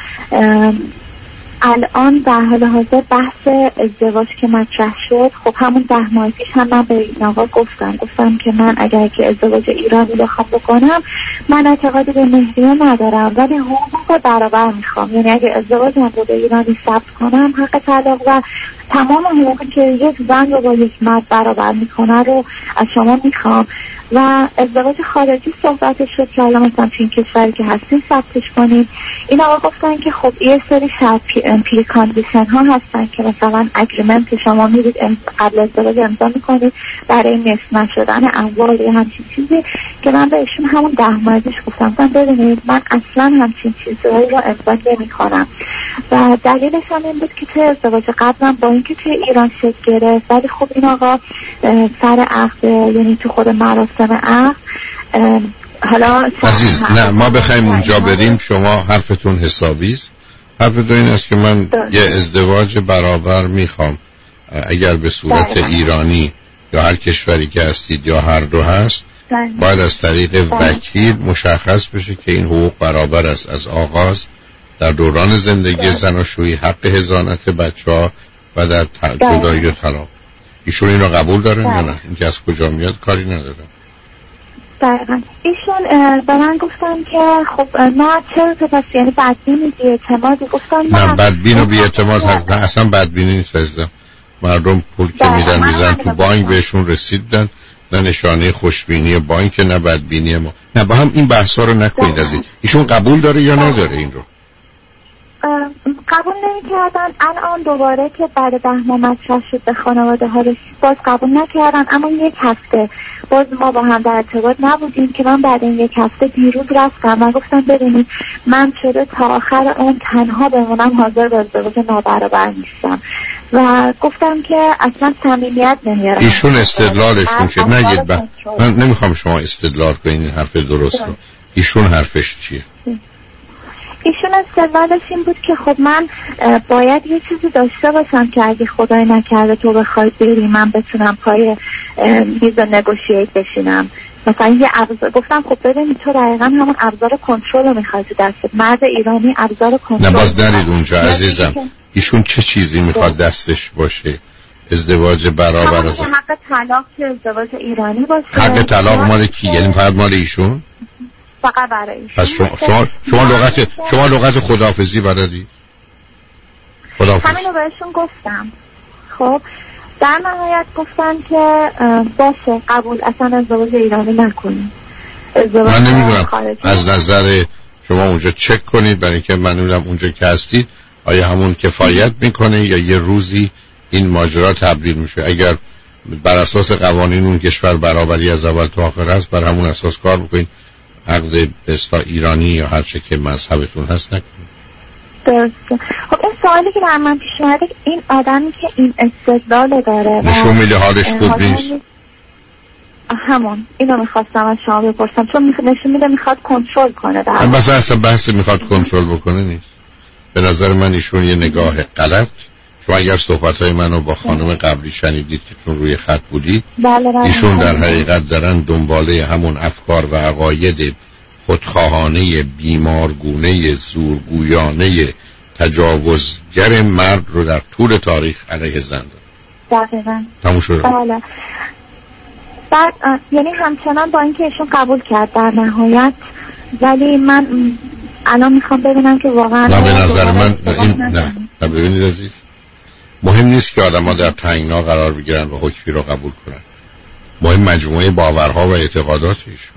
الان در حال حاضر بحث ازدواج که مطرح شد، خب همون 10 ماه پیش هم من به این آقا گفتم که من اگر که ازدواج ایرانی بخوام بکنم، من اعتقادی به مهریه ندارم ولی حقوق برابر میخوام. یعنی اگر ازدواجم رو به ایرانی ثبت کنم، حق طلاق و تمام حقوقی که یک زن رو با یک مرد برابر میکنه رو از شما میخوام. و ازدواج خارجی صحبتش شد که الان مثلا توی این کشوری که هستین ثبتش کنید. این آقا گفتن که خب یه سری شرط پریکاندیشن ها هستن که مثلا اگریمنت شما میرید قبل ازدواج امضا میکنید برای نصف نشدن اموال یا همچین چیزی که من بهشون همون 10 ماه پیش گفتم ببینید من اصلا همچین چیزهایی رو امضا نمیکنم. و دلیلش هم این بود که توی ازدواج قبلا با اینکه توی ایران شکل گرفت، ولی خب این آقا سر عقد، یعنی تو خود مراسم عقد، حالا عزیز نه ما بخوایم اونجا بریم شما حرفتون حسابی است. حرفتون این است که من یه ازدواج برابر میخوام، اگر به صورت ایرانی یا هر کشوری که هستید یا هر دو هست، باید از طریق وکیل مشخص بشه که این حقوق برابر است از آغاز در دوران زندگی زناشویی، حق حضانت بچه‌ها و در جدایی و طلاق. ایشون این رو قبول دارن یا نه؟ این که از کجا میاد کاری نداره. دقیقا ایشون به من گفتن که خب نه چرا تو پس یعنی بدبینی بی اعتمادی؟ گفتن نه بدبین و بی اعتماد نه اصلا بدبینی نیست عزیزم. مردم پول که میدن تو بانک بهشون رسیدن، نه نشانه خوشبینی بانک نه بدبینی ما. نه با هم این بحثا رو نکنید عزیز. ایشون قبول داره یا نداره این رو؟ قبول نمی‌کردن. الان دوباره که بعد 10 ماه مطرح شد به خانواده ها رسید، باز قبول نکردن. اما یک هفته باز ما با هم در ارتباط نبودیم که من بعد این یک هفته دیروز رفتم و گفتم ببینید من شده تا آخر اون تنها بمونم حاضر به ازدواج نابرابر نیستم و گفتم که اصلا صمیمیت نمیارم. ایشون استدلالشون چیه؟ نگید من نمیخوام شما استدلال کنید این حرف درست رو. ایشون حرفش چیه؟ ایشون استدلالش این بود که خب من باید یه چیزی داشته باشم که اگه خدای نکرده تو بخوای بری من بتونم پای میز نگوشییت بشینم. مثلا یه ابزار. گفتم خب ببینید تو دقیقا همون ابزار کنترل رو میخوای تو دستت. مرد ایرانی ابزار کنترل. نه باز نرید اونجا عزیزم. ایشون چه چیزی میخواد دستش باشه؟ ازدواج برابر از حق طلاق که ازدواج ایرانی باشه. حق طلاق مال کی؟ یعنی فقط مال ایشون؟ فقط برای ایشون. پس شما لغت خداحافظی بلدی؟ همین رو بهشون گفتم. خب در نهایت گفتن که باشه قبول، اصلا ازدواج ایرانی نکنید. من نمیدونم از نظر شما اونجا چک کنید برای اینکه من نمیدونم اونجا که هستید آیا همون کفایت میکنه یا یه روزی این ماجرا تبدیل میشه. اگر بر اساس قوانین اون کشور برابری از اول تا آخر هست، بر همون اساس کار بکنید. عقد بستا ایرانی یا هر چه که مذهبتون هست نکنید. درسته. خب این سوالی که در من پیش اومده، این آدمی که این استدلال داره نشون میده حالش خوب نیست. همون اینو میخواستم از شما بپرسم، چون نشون میده میخواد کنترل کنه. مثلا اصلا بحث میخواد کنترل بکنه نیست. به نظر من ایشون یه نگاه غلط. شما اگر صحبتهای منو با خانم قبلی شنیدید که چون روی خط بودید، ایشون در حقیقت دارن دنباله همون افکار و عقاید خودخواهانه، بیمارگونه، زورگویانه، تجاوزگر مرد رو در طول تاریخ علیه زن دارن. دقیقاً. تموم شد. بله. بعد یعنی همچنان با اینکه ایشون قبول کرد در نهایت، ولی من الان میخوام ببینم که واقعا نه به نظر من این نه ببینید عزیز، مهم نیست که آدم ها در تنگنا قرار بگیرن و حکمی رو قبول کنن، مهم مجموعه باورها و اعتقادات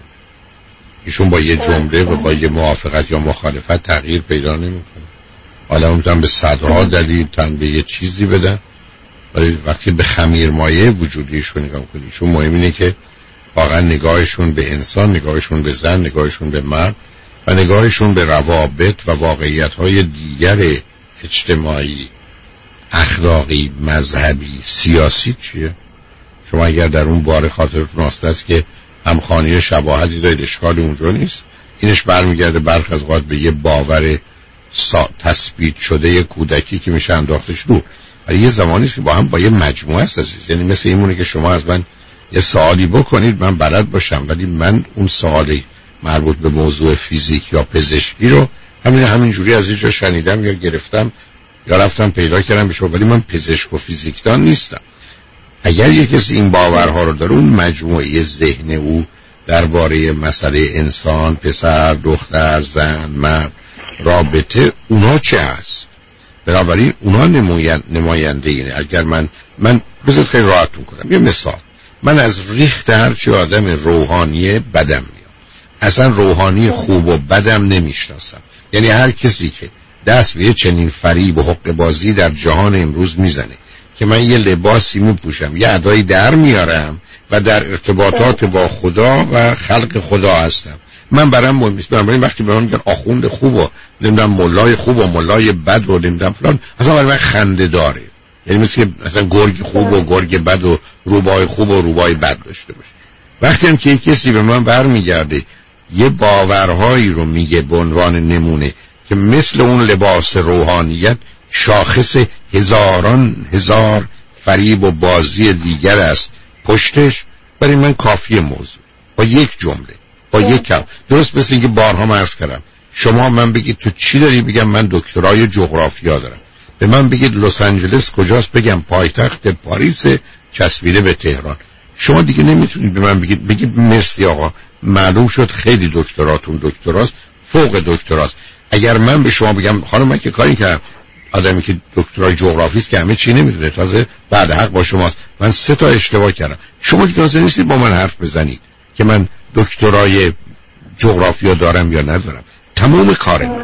ایشون با یه جمله و با یه موافقت یا مخالفت تغییر پیدا نمیکنه. حالا میتونن به صدها دلیل تن به یه چیزی بدن، ولی وقتی به خمیرمایه وجودیشون نگاه کنید، چون مهم اینه که واقعا نگاهشون به انسان، نگاهشون به زن، نگاهشون به مرد و نگاهشون به روابط و واقعیت‌های دیگر اجتماعی، اخلاقی، مذهبی، سیاسی چیه. شما اگر در اون باره خاطرتون آسوده است که همخوانی شباهتی دارید، اشکال اونجا نیست. اینش برمیگرده برخی از اوقات به یه باور تثبیت شده کودکی که میشه انداختش رو، ولی یه زمانی است که با هم با یه مجموعه است عزیز. یعنی مثل اینونه که شما از من یه سوالی بکنید من بلد باشم، ولی من اون سوالی مربوط به موضوع فیزیک یا پزشکی رو همینجوری از اینجا شنیدم یا گرفتم یا رفتم پیدا کردم بشه، ولی من پزشک و فیزیکدان نیستم. اگر یک کسی این باورها رو داره، اون مجموعه ذهن او درباره مسئله انسان، پسر، دختر، زن، مرد، رابطه، اونا چه هست؟ بنابراین اونا نماینده اینه. اگر من بذارید خیلی راحتون کنم یه مثال، من از ریخت هرچی آدم روحانی بدم میاد، اصلا روحانی خوب و بدم نمیشناسم. یعنی هر کسی که دست به چنین فریب و حق بازی در جهان امروز میزنه که من یه لباسی میپوشم، یه ادایی در میارم و در ارتباطات با خدا و خلق خدا هستم، من برام مهم نیست. بنابراین وقتی به من میگن آخوند خوب و نمیدونم مولای خوب و مولای بد و نمیدونم فلان، اصلا برای من خنده داره. یعنی مثل مثلا گرگ خوب و گرگ بد و روبای خوب و روبای بد داشته باشه. وقتی هم که کسی به من برمیگرده یه باورهایی رو میگه به عنوان نمونه که مثل اون لباس روحانیت شاخص هزار فریب و بازی دیگر است پشتش، برای من کافیه موضوع با یک جمله، با یک کلمه. درست مثل اینکه بارها عرض کردم شما من بگید تو چی داری، بگم من دکترای جغرافیا دارم. به من بگید لس آنجلس کجاست، بگم پایتخت پاریس چسبیده به تهران. شما دیگه نمیتونید به من بگید مرسی آقا معلوم شد خیلی دکتراتون دکتراست، فوق دکتراست. اگر من به شما بگم خانم من که کاری کردم، آدمی که دکترای جغرافیست که همه چی نمیدونه، تازه بعد حق با شماست، من 3 تا اشتباه کردم، شما دیگه حاضر نیستید با من حرف بزنید که من دکترای جغرافیا دارم یا ندارم. تمام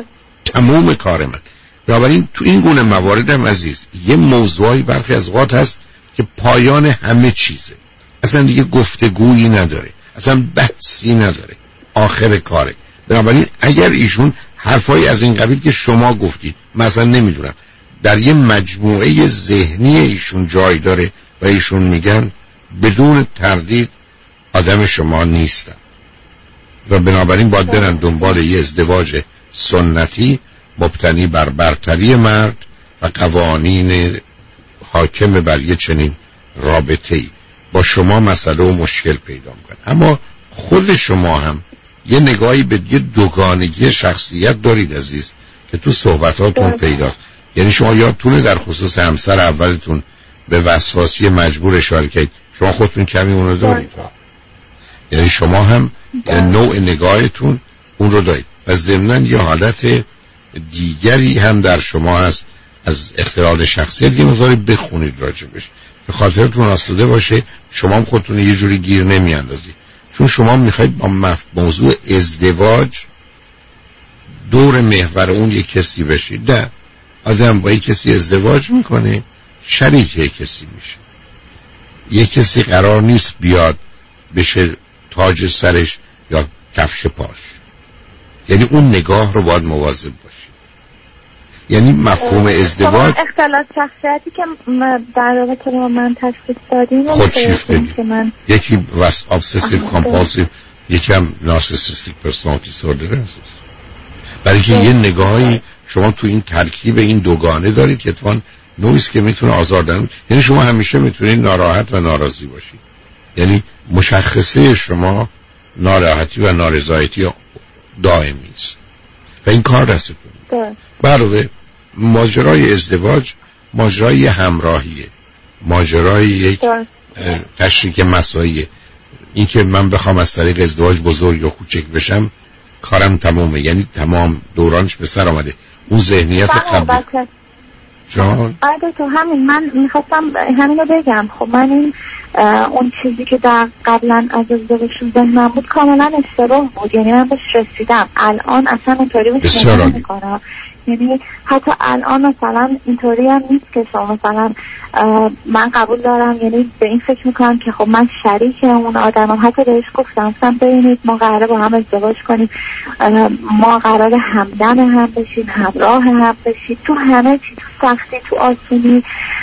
کار من. بنابراین تو این گونه مواردم عزیز یه موضوعی برخی از اوقات هست که پایان همه چیزه، اصلا دیگه گفتگویی نداره، اصلا بحثی نداره، آخر کاره. بنابراین اگر ایشون حرفایی از این قبیل که شما گفتید مثلا نمیدونم در یه مجموعه ذهنی ایشون جای داره و ایشون میگن بدون تردید آدم شما نیستن و بنابراین باید برن دنبال یه ازدواج سنتی مبتنی بر برتری مرد و قوانین حاکم بر یه چنین رابطه‌ای، با شما مسئله و مشکل پیدا میکنه. اما خود شما هم یه نگاهی به یه دوگانگی شخصیت دارید عزیز که تو صحبتاتون پیداست. یعنی شما یادتونه در خصوص همسر اولتون به وسواسی مجبور اشاره کردید، شما خودتون کمی اون رو دارید. یعنی شما هم نوع نگاهتون اون رو دارید و ضمناً یه حالت دیگری هم در شما هست از اختلال شخصیت. یه مقداری بخونید راجبش به خاطرتون آسوده باشه، شما هم خودتون یه جوری گیر نمیاندازید، چون شما میخواید با موضوع ازدواج دور محور اون یک کسی بشید. نه، آدم با یک کسی ازدواج میکنه شریک یک کسی میشه. یک کسی قرار نیست بیاد بشه تاج سرش یا کفش پاش. یعنی اون نگاه رو باید مواظب باشید. یعنی مفهوم ازدواج اختلاف شخصیتی که در رابطه با من تشخیص دادیم خودشیفتگی، یکی ابسسیو کامپالسیو، یکی هم نارسیسیستیک پرسونالیتی دیسوردر هست. برای که یه نگاهی شما تو این ترکیب این دوگانه دارید که اتفاقاً نوعیست که میتونه آزاردهنده. یعنی شما همیشه میتونید ناراحت و ناراضی باشید. یعنی مشخصه شما ناراحتی و نارضایتی دائمی است و این کار دستتون. علاوه ماجرای ازدواج ماجرای همراهیه، ماجرای یک تشریک مساعیه. این که من بخوام از طریق ازدواج بزرگ یا کوچک بشم کارم تمومه، یعنی تمام دورانش به سر آمده. اون ذهنیت قبلی جان آره تو همین من میخواستم همینو بگم. خب من این اون چیزی که در قبلا از ازدواج ذهنم بود کاملا اشتباه بود، یعنی من بهش رسیدم. الان اصلا اونطوری بهش نمی‌کنم، یعنی حتی الان مثلا اینطوری هم نیست که شما مثلا من قبول دارم، یعنی به این فکر میکنم که خب من شریک اون آدمم. حتی بهش گفتم ببینید ما قراره با هم ازدواج کنیم، ما قراره همدم هم بشیم، همراه هم بشیم، تو همه چیز، تو سختی، تو آسونی.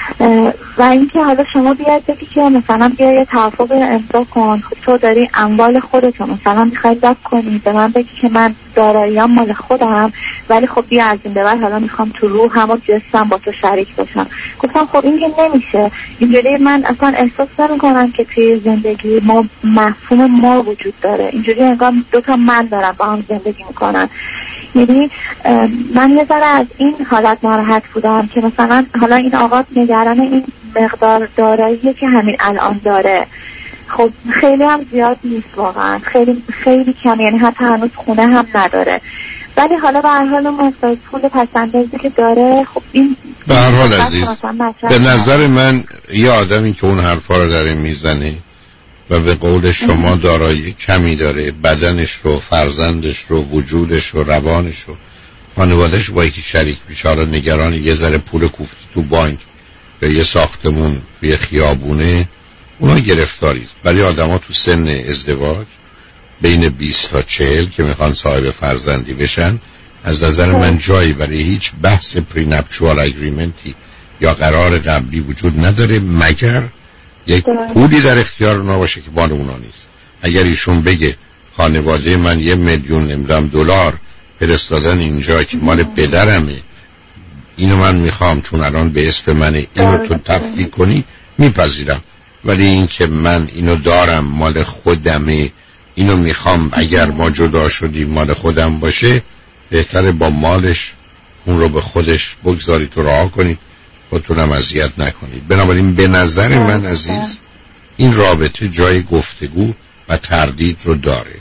و اینکه حالا شما بیاید بگی که مثلا بیا یه توافق امضا کن، خب تو داری اموال خودت مثلا میخوای ضبط کنی، به من بگی که من داراییام مال خودم، ولی خب بیا از این به بعد حالا میخوام تو روح هم و جسمم با تو شریک باشم. گفتم خب این که نمیشه، اینجوری من اصلا احساس نمیکنم که توی زندگی ما مفهوم ما وجود داره. اینجوری انگار دو تا من دارم با هم زندگی میکنن. یعنی من یه ذره از این حالت ناراحت بودم که مثلا حالا این آقا نگران این مقدار داراییه که همین الان داره. خب خیلی هم زیاد نیست واقعا، خیلی خیلی کم، یعنی حتی هنوز خونه هم نداره، ولی حالا به هر حال مثلا پول پسندازی که داره. خب این به هر حال عزیز، به نظر من یه آدمی که اون حرفا رو داره میزنه و به قول شما دارایی کمی داره، بدنش رو، فرزندش رو، وجودش رو، روانش رو، خانوادهش با یکی شریک میشه، حالا نگران یه ذره پول کوفتی تو بانک یا یه ساختمون یه خیابونه، اونا گرفتاریست. ولی آدم ها تو سن ازدواج بین 20 تا 40 که میخوان صاحب فرزندی بشن، از نظر من جایی برای هیچ بحث پرینپچوال اگریمنتی یا قرار قبلی وجود نداره، مگر یک پولی در اختیار اونا باشه که مال اونا نیست. اگر ایشون بگه خانواده من $1,000,000 فرستادن اینجا که مال پدرمه، اینو من میخوام چون الان به اسم منه، اینو تو تفکیک کنی، میپذیرم. ولی این که من اینو دارم مال خودمه، اینو میخوام اگر ما جدا شدیم مال خودم باشه، بهتره با مالش اون رو به خودش بگذارید و رها کنید، خودتونم اذیت نکنید. بنابراین به نظر من عزیز این رابطه جای گفتگو و تردید رو داره.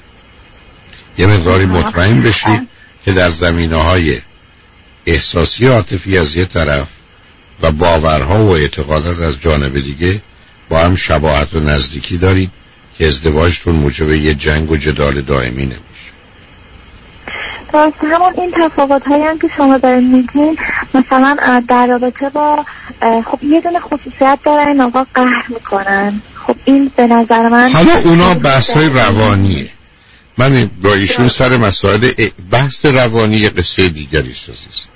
یه مقداری مطمئن بشید که در زمینه‌های احساسی عاطفی از یه طرف و باورها و اعتقادات از جانب دیگه با هم شباهت و نزدیکی دارید که ازدواجتون موجب یه جنگ و جدال دائمی نمیشه. درست، همون این تفاوت هایی هم که شما دارین میگین، مثلا در رابطه با خب یه دونه خصوصیت داره، این آقا قهر میکنن. خب این به نظر من حالا اونا بحث های روانیه، من با ایشون سر مسائل بحث روانی یه قصه دیگری است عزیز.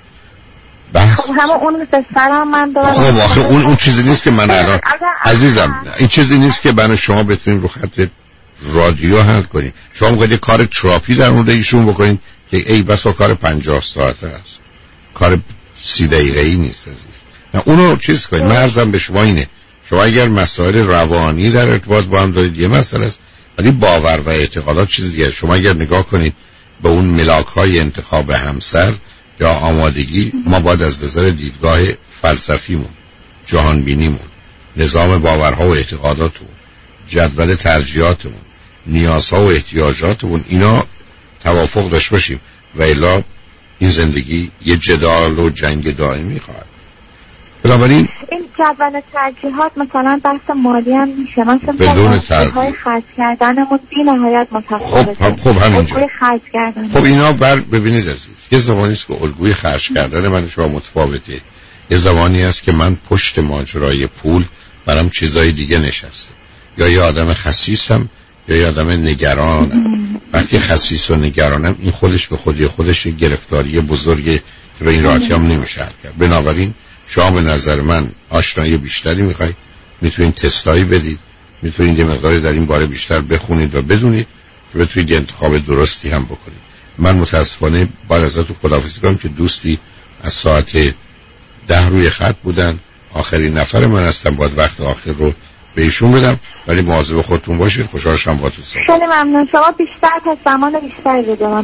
خب همه اون بسرم من دارم. خب آخه اون چیزی نیست که من الان عزیزم، این چیزی نیست که من شما بتونید رو خط رادیو حل کنید. شما میگید کار تراپی در مورد ایشون بکنید که ای بس کار 50 ساعته است، کار 30 دقیقه‌ای نیست عزیز. نه اونو چیز کنید. من عرضم به شما اینه، شما اگر مسائل روانی در ارتباط با هم دارید یه مسئله است، ولی باور و اعتقادات چیز دیگه. شما اگر نگاه کنید به اون ملاک‌های انتخاب همسر یا آمادگی، ما باید از نظر دیدگاه فلسفیمون، جهانبینیمون، نظام باورها و اعتقاداتمون، جدول ترجیحاتمون، نیازها و احتیاجاتمون، اینا توافق داشته باشیم و الا این زندگی یه جدال و جنگ دائمی خواهد. بنابراین این جدول ترجیحات مثلا بحث مالی هم میشه، مثلا بدون ترجیح خرج کردنمون بی نهایت متفاوته. خب همینجا خرج کردن. خب اینا ببینید عزیز، یه زمانی است که الگوی خرج کردن من شما متفاوته، یه زمانی است که من پشت ماجرای پول برام چیزای دیگه نشسته، یا یه آدم خسیسم یا یه آدم نگرانم. وقتی خسیس و نگرانم این خودش به خودش یه گرفتاری بزرگه که به این راحتی هم نمیشه حل کرد. بنابراین شما به نظر من آشنایی بیشتری میخواید، میتونید تستایی بدید، میتونید یه مقداری در این باره بیشتر بخونید و بدونید که بتونید انتخاب درستی هم بکنید. من متاسفانه باید ازتون خداحافظی کنم که دوستی از ساعت 10 روی خط بودن، آخرین نفر من هستم، باید وقت آخر رو به ایشون بدم، ولی مواظب خودتون باشید. خوشحال شدم باهاتون صحبت. خیلی ممنون. شما بیشتر تا زمان بیشتری بدونم.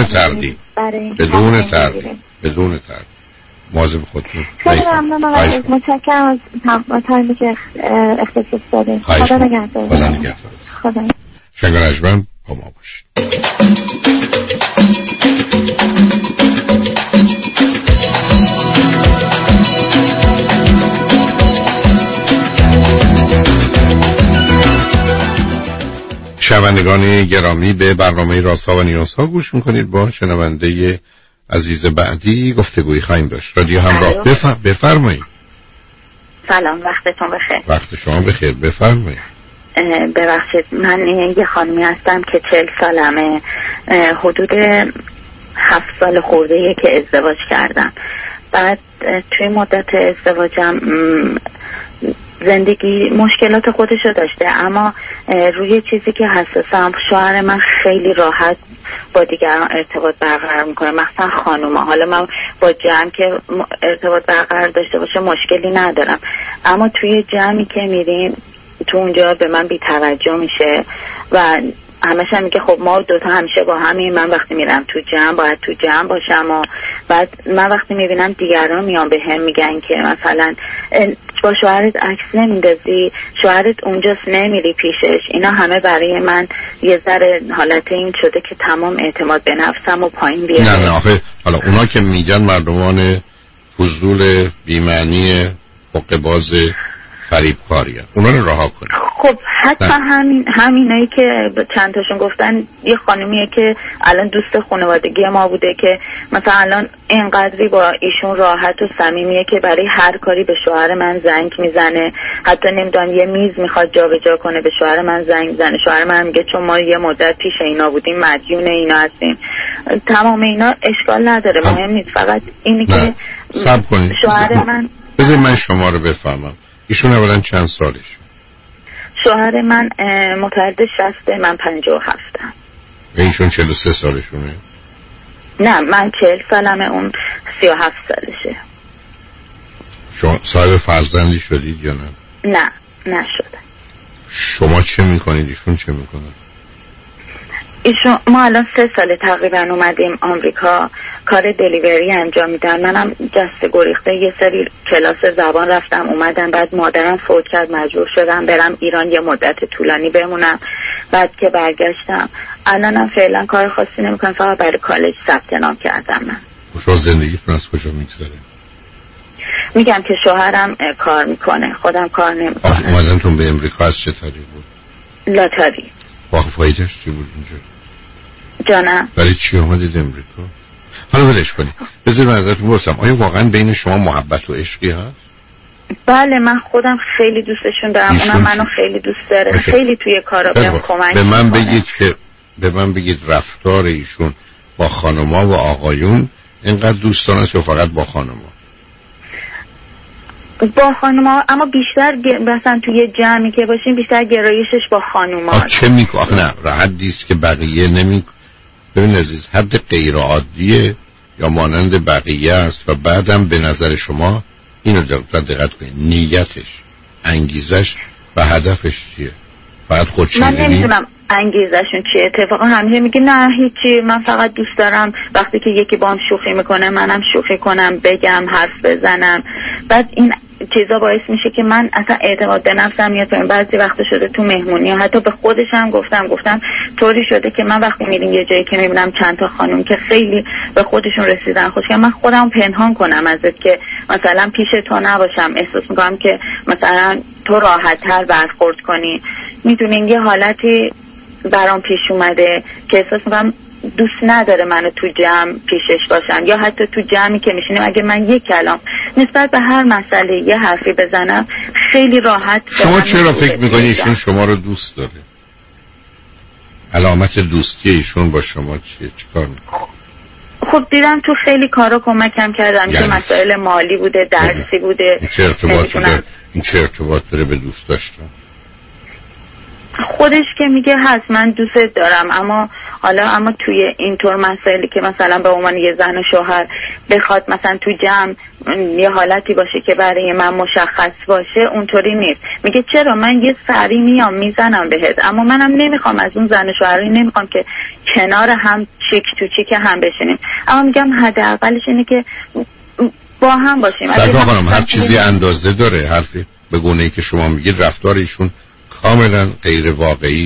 بدون تردید مواظب خودتون. خیلی ممنون آقای، متشکرم از تایمی که اختصاص دادید. خدا نگهدار. خدا نگهدار. خدا. شنگرجمن با ما باشید. شنوندگان گرامی، به برنامه رازها و نیازها گوش میکنید. با شنونده عزیز بعدی گفتگویی خواهیم داشت. رادیو همراه، بفرمایید. سلام، وقتتون بخیر. وقت شما بخیر، بفرمایید. ببخشید، من یه خانمی هستم که 40 سالمه، حدود 7 سال خورده‌ایه که ازدواج کردم. بعد توی مدت ازدواجم زندگی مشکلات خودشو داشته، اما روی چیزی که حساسم، شوهر من خیلی راحت با دیگران ارتباط برقرار میکنه، مثلا خانوما. حالا من با جمع که ارتباط برقرار داشته باشه مشکلی ندارم، اما توی جمعی که میریم تو اونجا به من بی‌توجه میشه و همش میگه خب ما دوتا همیشه با همین، من وقتی میرم تو جمع باید تو جمع باشم. و بعد من وقتی میبینم دیگران میان به هم میگن که مثلا با شوهرت عکس نمیندازی، شوهرت اونجاست نمیری پیشش، اینا همه برای من یه ذره حالت این شده که تمام اعتماد به نفسم و پایین بیاره. نه آخه حالا اونا که میگن مردمان فضول بی‌معنی حقه‌باز فریبکاری هست، اونا رو رها کنید. خب حتی همینایی که چند تاشون گفتن، یه خانمیه که الان دوست خانوادگی ما بوده که مثلا الان اینقدری با ایشون راحت و صمیمیه که برای هر کاری به شوهر من زنگ میزنه، حتی نمیدونم یه میز میخواد جابجا کنه به شوهر من زنگ میزنه، شوهر من میگه چون ما یه مدت پیش اینا بودیم مدیون اینا هستیم. تمام اینا اشکال نداره، مهم نیست، فقط اینی که شوهر من. بذار من شما رو بفهمم، ایشون اولا چند سالش؟ شوهر من متولد 60، من 57. ایشون 43 سالشونه؟ نه، من 40 سالمه، اون 37 سالشه. شما صاحب فرزندی شدید یا نه؟ نه نشده. شما چه میکنید؟ ایشون چه میکنه؟ ایشون، ما الان 3 سال تقریبا اومدیم آمریکا، کار دلیوری انجام میدن. منم جسته گریخته یه سری کلاس زبان رفتم اومدم، بعد مادرم فوت کرد، مجبور شدم برم ایران یه مدت طولانی بمونم. بعد که برگشتم الانم فعلا کار خاصی نمیکنم، فقط برای کالج ثبت نام کردم. من شما زندگیتون از کجا میگذره؟ میگم که شوهرم کار میکنه، خودم کار نمیکنم. اومدنتون به امریکا از چه طریق بود؟ لاتاری. واقع فایدهش چی بود اینجا؟ جانم برای چی اومدید امریکا؟ حالا ولش کنید، بذارید من ازتون بپرسم، آیا واقعا بین شما محبت و عشقی هست؟ بله، من خودم خیلی دوستشون دارم، اونم منو خیلی دوست داره. خیلی توی کارا بهم کمک به من بگید رفتار ایشون با خانوما و آقایون اینقدر دوستانه است یا فقط با خانوما؟ با خانوما، اما بیشتر مثلا توی جمعی که باشیم بیشتر گرایشش با خانوما. چه میکنه؟ آخه نه، حدیست که بقیه ببین عزیز، حد غیر عادیه یا مانند بقیه است و بعدم به نظر شما اینو دقت کنید، نیتش، انگیزش و هدفش چیه؟ فقط خودشیرینی؟ من نمیدونم انگیزشون چیه. اتفاقا همیشه میگه نه هیچی، من فقط دوست دارم وقتی که یکی با هم شوخی میکنه منم شوخی کنم، بگم، حرف بزنم. بعد این چیزا باعث میشه که من اصلا اعتماد به نفسم میاد. بعضی وقت شده تو مهمونی حتی به خودش هم گفتم طوری شده که من وقتی میریم یه جایی که میبینم چند تا خانم که خیلی به خودشون رسیدن خوشگل، من خودم پنهان کنم ازت که مثلا پیش تو نباشم، احساس میکنم که مثلا تو راحت تر برخورد کنی. میدونین یه حالتی برام پیش اومده که احساس میکنم دوست نداره منو تو جمع پیشش باشم، یا حتی تو جمعی که میشینیم اگه من یک کلام نسبت به هر مسئله یه حرفی بزنم خیلی راحت. شما چرا فکر میکنی ایشون شما رو دوست داره؟ علامت دوستی ایشون با شما چیه؟ چیکار میکنه؟ خب دیدم تو خیلی کارا کمکم کردم، که مسائل مالی بوده، درسی بوده. این چه ارتباط داره به دوست داشتن؟ خودش که میگه هست من دوست دارم، اما توی اینطور مسائلی که مثلا به عنوان یه زن و شوهر بخواد مثلا تو جمع یه حالتی باشه که برای من مشخص باشه، اونطوری نیست. میگه چرا من یه سری میام میزنم بهت، اما منم نمیخوام از اون زن و شوهری، نمیخوام که کنار هم چیک تو چیک هم بشینیم، اما میگم حداقلش اینه که با هم باشیم. هر چیزی اندازه داره. حرفی به گونه‌ای که شما میگید رفتار ایشون کاملا غیر واقعی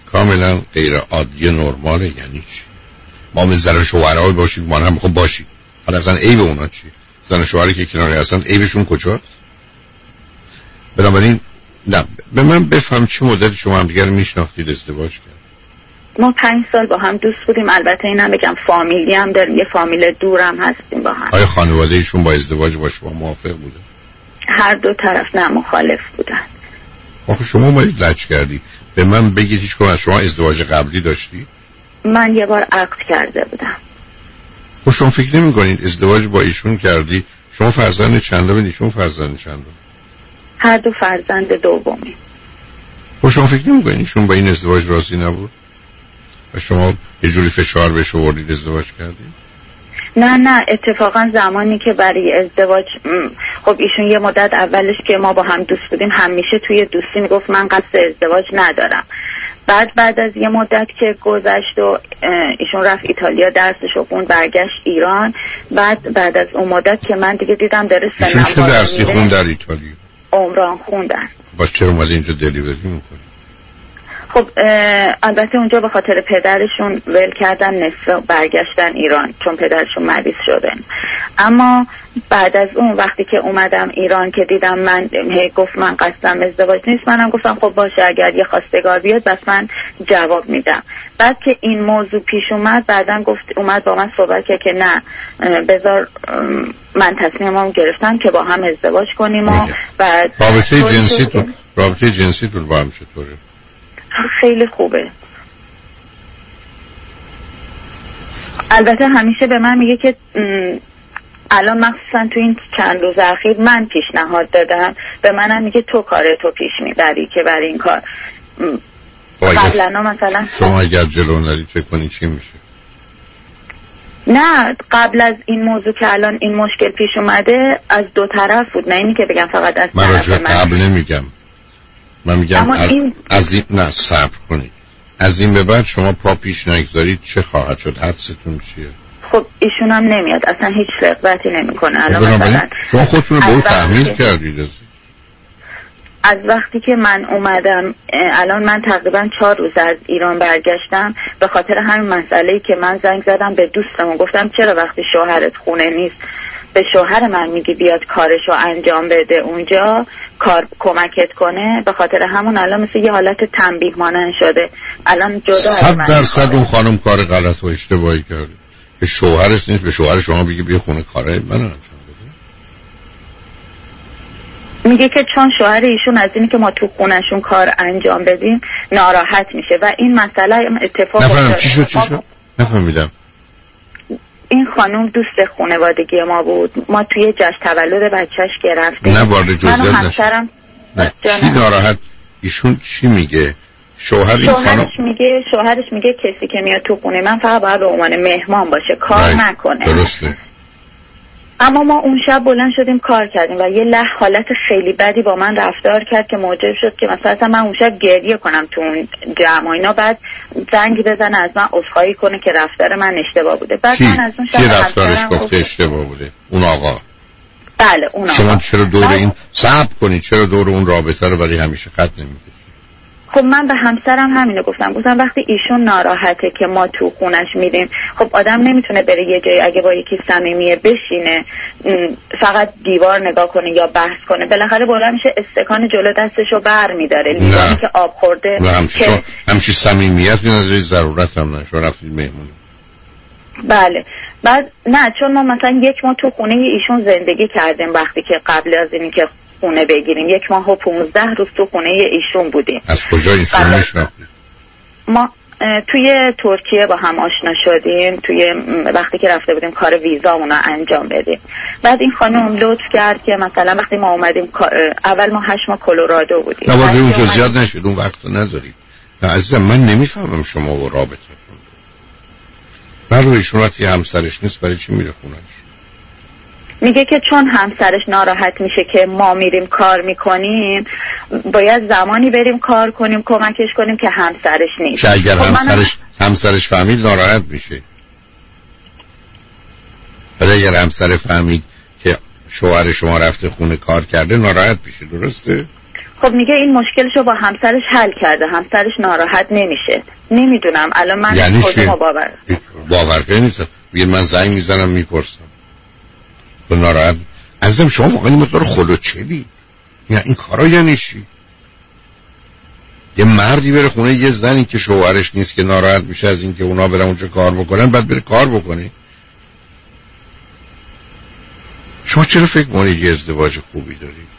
کاملا غیر عادی نرماله. یعنی چی؟ ما من زن شوهرها باشیم ما هم خب باشیم، حالا اصلا عیب اونا چی؟ زن شوهری که کناری هستن عیبشون کجاست؟ بنابراین نه، به من بفهم چه مدت شما هم دیگر میشناختید ازدواج کرد؟ ما 5 سال با هم دوست بودیم. البته اینم بگم فامیلی هم داریم، یه فامیل دورم هستیم با هم. آیا خانواده ایشون با ازدواج با شما موافق بوده؟ هر دو طرف نه مخالف بودن. آخه شما باید لج کردی. به من بگید هیچ کنم از شما ازدواج قبلی داشتی؟ من یه بار عقد کرده بودم. خب شما فکر نمی کنید ازدواج با ایشون کردی؟ شما فرزند چندم ایشون فرزند چندم؟ هر دو فرزند دومی. خب شما فکر نمی کنید ایشون با این ازدواج راضی نبود؟ و شما یه جوری فشار بهش آوردید ازدواج کردید؟ نه اتفاقا زمانی که برای ازدواج خب ایشون یه مدت اولش که ما با هم دوست بودیم همیشه توی دوستی میگفت من قصد ازدواج ندارم. بعد از یه مدت که گذشت و ایشون رفت ایتالیا درسشو خوند برگشت ایران. بعد از اون مدت که من دیگه دیدم داره سنم چه درسی خوند در ایتالیا؟ عمران خوندن. باز چرا اومده اینجا دلیوری میکنه؟ خب البته اونجا به خاطر پدرشون ول کردن، نصف برگشتن ایران چون پدرشون مریض شده. اما بعد از اون وقتی که اومدم ایران که دیدم من گفت من قصدم ازدواج نیست، منم گفتم خب باشه اگر یه خواستگار بیاد بس من جواب میدم. بعد که این موضوع پیش اومد بعدن اومد با من صحبت که نه بذار من تصمیمم گرفتم که با هم ازدواج کنیم و بعد رابطه جنسیتون با هم چطوره؟ خیلی خوبه. البته همیشه به من میگه که الان مخصوصا تو این چند روز اخیر من پیشنهاد دادم، به منم میگه تو کارتو پیش میبری که برای این کار. قبلا مثلا شما اگر جلو نرید فکر کنی چی میشه؟ نه قبل از این موضوع که الان این مشکل پیش اومده از دو طرف بود، نه اینی که بگم فقط از طرف من. قبل نمیگم، من میگم از این نه صبر کنید. از این به بعد شما پا پیش نگذارید چه خواهد شد؟ حدستون چیه؟ خب ایشون هم نمیاد اصلا هیچ رغبتی نمیکنه. الان مثلا شما خودتون رو تحمیل کردید. از وقتی که من اومدم الان من تقریبا 4 روز از ایران برگشتم به خاطر همین مسئله‌ای که من زنگ زدم به دوستم و گفتم چرا وقتی شوهرت خونه نیست به شوهر من میگی بیاد کارشو انجام بده اونجا کار کمکت کنه. به خاطر همون الان مثل یه حالت تنبیه مانند شده. الان جدا 100% اون خانم کار غلط و اشتباهی کرده. به شوهرش نیست به شوهر شما بگی بیا خونه کاره من انجام بده. میگه که چون شوهر ایشون از اینی که ما تو خونهشون کار انجام بدیم ناراحت میشه و این مسئله اتفاق افتاده. چی شد؟ نفهمیدم. این خانم دوست خانوادگی ما بود. ما توی جشن تولد بچهش گرفتیم. نه وارد جزئیات نشم. چی ناراحت؟ ایشون چی میگه؟ شوهرش میگه کسی که میاد تو خونه من فقط باید به عنوان مهمان باشه کار نکنه. درسته. اما ما اون شب بلند شدیم کار کردیم و یه حالت خیلی بدی با من رفتار کرد که موجب شد که مثلا من اون شب گریه کنم تو اون جمع و اینا. بعد زنگ بزنه از من عذرخواهی کنه که رفتار من اشتباه بوده. بعد من از اون شب رفتارش گفته اشتباه بوده؟ اون آقا. بله اون آقا. شما چرا دور این صبر کنید؟ چرا دور اون رابطه رو برای همیشه خط نمی‌کشید؟ خب من به همسرم همینو گفتم وقتی ایشون ناراحته که ما تو خونش میریم خب آدم نمیتونه بره یه جایی اگه با یکی صمیمیه بشینه فقط دیوار نگاه کنه یا بحث کنه. بالاخره بالا میشه استکان جلو دستشو بر میداره لیوانی که آب خورده. همچی صمیمیت نداره ضرورت هم نشه رفتید مهمون. بله بعد نه چون ما مثلا 1 ماه تو خونه ایشون زندگی کردیم وقتی که قبل از اینی که خونه بگیریم 1 ماه و 15 روز تو خونه ایشون بودیم. از کجا ایشون میشناختید؟ ما توی ترکیه با هم آشنا شدیم توی وقتی که رفته بودیم کار ویزا اونا انجام بدیم. بعد این خانم لطف کرد که مثلا وقتی ما اومدیم اول ما 8 ماه کلرادو بودیم. نه واقعا اونجا زیاد نشد اون وقت ندارید. نه عزیزم من نمیفهمم شما و رابطه برای ایشون وقتی همسرش نیست برای چی میره خونش؟ میگه که چون همسرش ناراحت میشه که ما میریم کار میکنیم باید زمانی بریم کار کنیم کمکش کنیم که همسرش نیست. چه اگر همسرش فهمید ناراحت میشه؟ ولی اگر همسر فهمید که شوهر شما رفته خونه کار کرده ناراحت میشه. درسته؟ خب میگه این مشکلشو با همسرش حل کرده، همسرش ناراحت نمیشه. نمیدونم الان من یعنی کدومو باور نیست. بگید من زنگ میزنم میپرسم تو ناراحت ازم، شما واقعا این مقدار خلوچلی یا این کارا یعنی چی؟ یه مردی بره خونه یه زنی که شوهرش نیست که ناراحت میشه از این که اونا برن اونجا کار بکنن، بعد بره کار بکنه. شما چرا فکر می‌کنید یه ازدواج خوبی دارید؟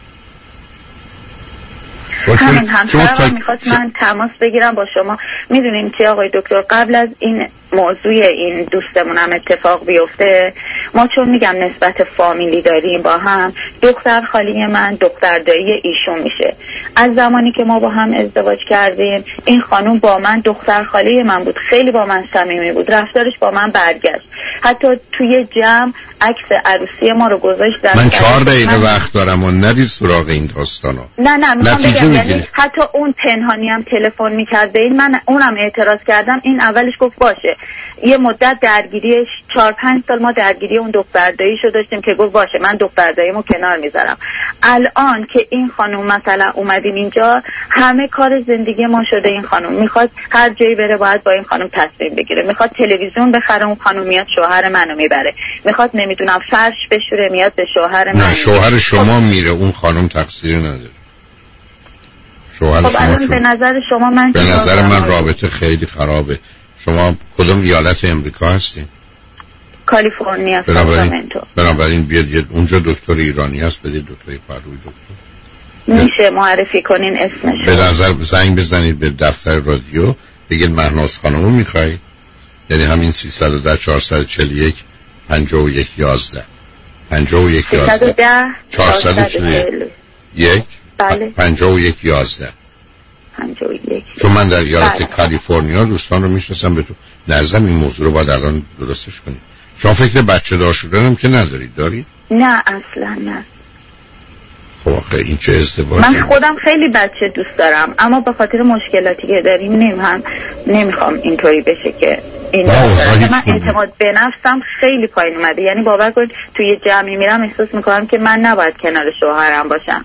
همین همسرم میخواست من تماس بگیرم با شما. میدونیم چی آقای دکتر، قبل از این موضوع این دوستمون هم اتفاق بیفته، ما چون میگم نسبت فامیلی داریم با هم، دختر خالی من دختر دایی ایشون میشه. از زمانی که ما با هم ازدواج کردیم این خانوم با من دختر خالی من بود، خیلی با من صمیمی بود، رفتارش با من برگشت. حتی توی جمع عکس عروسی ما رو گذاشت. من 4 دقیقه وقت دارم و ندید سراغ این داستانو. نه میخوام بگم یعنی حتی اون پنهانی هم تلفن میکرد به این، من اونم اعتراض کردم. این اولش گفت باشه. یه مدت درگیری 4-5 سال ما درگیری اون دختر داییشو داشتیم که گفت باشه من دختر داییمو کنار میذارم. الان که این خانم مثلا اومدیم اینجا، همه کار زندگی ما شده این خانم. میخواد هر جایی بره باید با این خانم تصمیم بگیره. میخواد تلویزیون بخره، اون خانم میاد شوهر منو میبره. میخواد نمیدونم فرش بشوره، میاد به شوهر من. نه شوهر شما میره، اون خانم تقصیر نداره. شوهر شما به نظر شما به نظر من رابطه خیلی خرابه. شما کدوم ایالت امریکا هستین؟ کالیفرنیا. بنابراین بیاد اونجا دکتر ایرانی هست، بدید دکتر پروی دکتر. میشه معرفی کنین اسمش؟ به نظر زنگ بزنید به دفتر رادیو، بگید مهناز خانمو میخوای، یعنی همین 310 441 51 11 51 11 441 51 11 51. چون من در ایالت کالیفرنیا دوستان رو میشناسم، به تو نظرم این موضوع رو باید الان درستش کنید. شما فکر بچه دار شدنم که ندارید؟ دارید؟ نه اصلا نه. خب آخه این چه ازدواجی؟ من خودم خیلی بچه دوست دارم، اما به خاطر مشکلاتی که داریم نمیخوام اینطوری بشه که این من اعتماد به نفسم خیلی پایین اومده. یعنی باور کنید توی جمعی میرم احساس میکنم که من نباید کنار شوهرم باشم.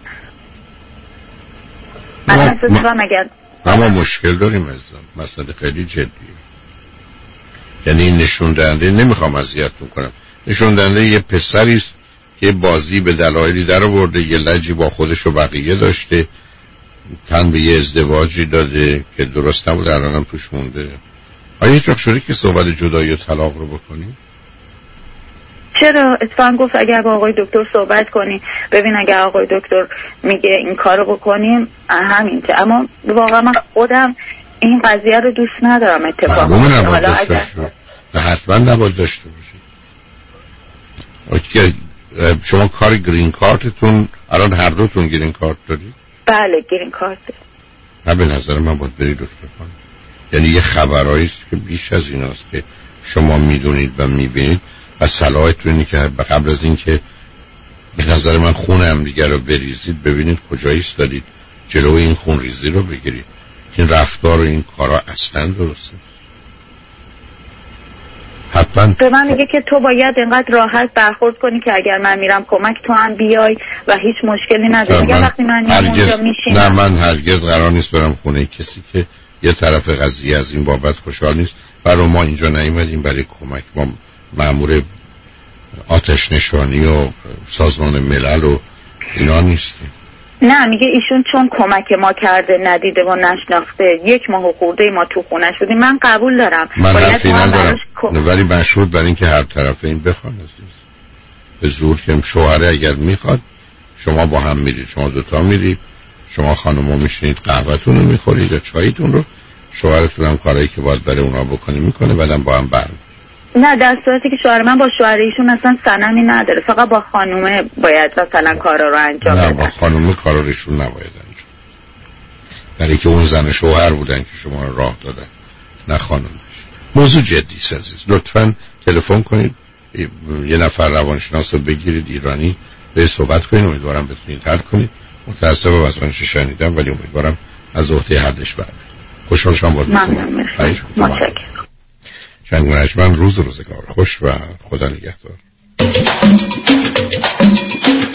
اما مشکل داریم عزیزم، مسئله خیلی جدیه. یعنی این نشون دهنده، نمیخوام اذیتتون کنم، نشون دهنده یه پسری است که بازی به دلایلی در آورده، یه لجی با خودش و بقیه داشته، تن به یه ازدواجی داده که درست نبود، الانم توش مونده. آیا هیچ وقت شده که صحبت جدایی و طلاق رو بکنیم؟ چرا؟ اتفاقا گفت اگر با آقای دکتر صحبت کنی، ببین اگر آقای دکتر میگه این کارو بکنیم همین که. اما واقعا من خودم این قضیه رو دوست ندارم. اتفاقا حالا اگر حتما نباید داشته باشید. شما کار گرین کارتتون الان هر دوتون گرین کارت دارید؟ بله گرین کارت. نه به نظر من باید برید دکتر خانم. یعنی یه خبرایی است که بیش از ایناست که شما میدونید و میبینید و صلاحتون اینه که قبل از این که به نظر من خون هم دیگر رو بریزید، ببینید کجایی ایستادید، جلوی این خون ریزی رو بگیرید. این رفتار و این کارا اصلا درسته. حتما به من میگه که تو باید اینقدر راحت برخورد کنی که اگر من میرم کمک تو هم بیای و هیچ مشکلی نداره. میگه وقتی من اونجا میشینم. نه من هرگز قرار نیست برم خونه کسی که یه طرف قضیه از این بابت خوشحال نیست. برای ما اینجا نیومدیم برای کمک. ما مأمور آتش نشانی و سازمان ملل و اینا نیستیم. نه میگه ایشون چون کمک ما کرده ندیده و نشناخته، 1 ماه خورده ما تو خونه شدیم. من قبول دارم، من حرفی ندارم، ولی مشروط بر این که هر طرفه این بخوان به زور که شوهره اگر میخواد شما با هم میرید، شما دوتا میرید، شما خانمو میشینید قهوه‌تون رو میخورید یا چایتون رو، شوهرتون هم کارایی که باید برای اونا بکنی میکنه، بعدم با هم برم. نه در صورتی که شوهر من با شوهر ایشون اصلا سنمی نداره، فقط با خانومه باید مثلا کارا رو انجام بده. نه با خانومه کارا روشون نباید انجام، برای که اون زن شوهر بودن که شما رو راه دادن، نه خانومش. موضوع جدی است عزیز، لطفاً تلفن کنید، یه نفر روانشناس رو بگیرید ایرانی، به صحبت کنید، امیدوارم بتونید حل کنید. متأسفم از آنچه شنیدم ولی امیدوارم از عهده حلش برید. خوشحال شدم باهاتون. متشکرم. شنگ من روزگار خوش و خدا نگهدار.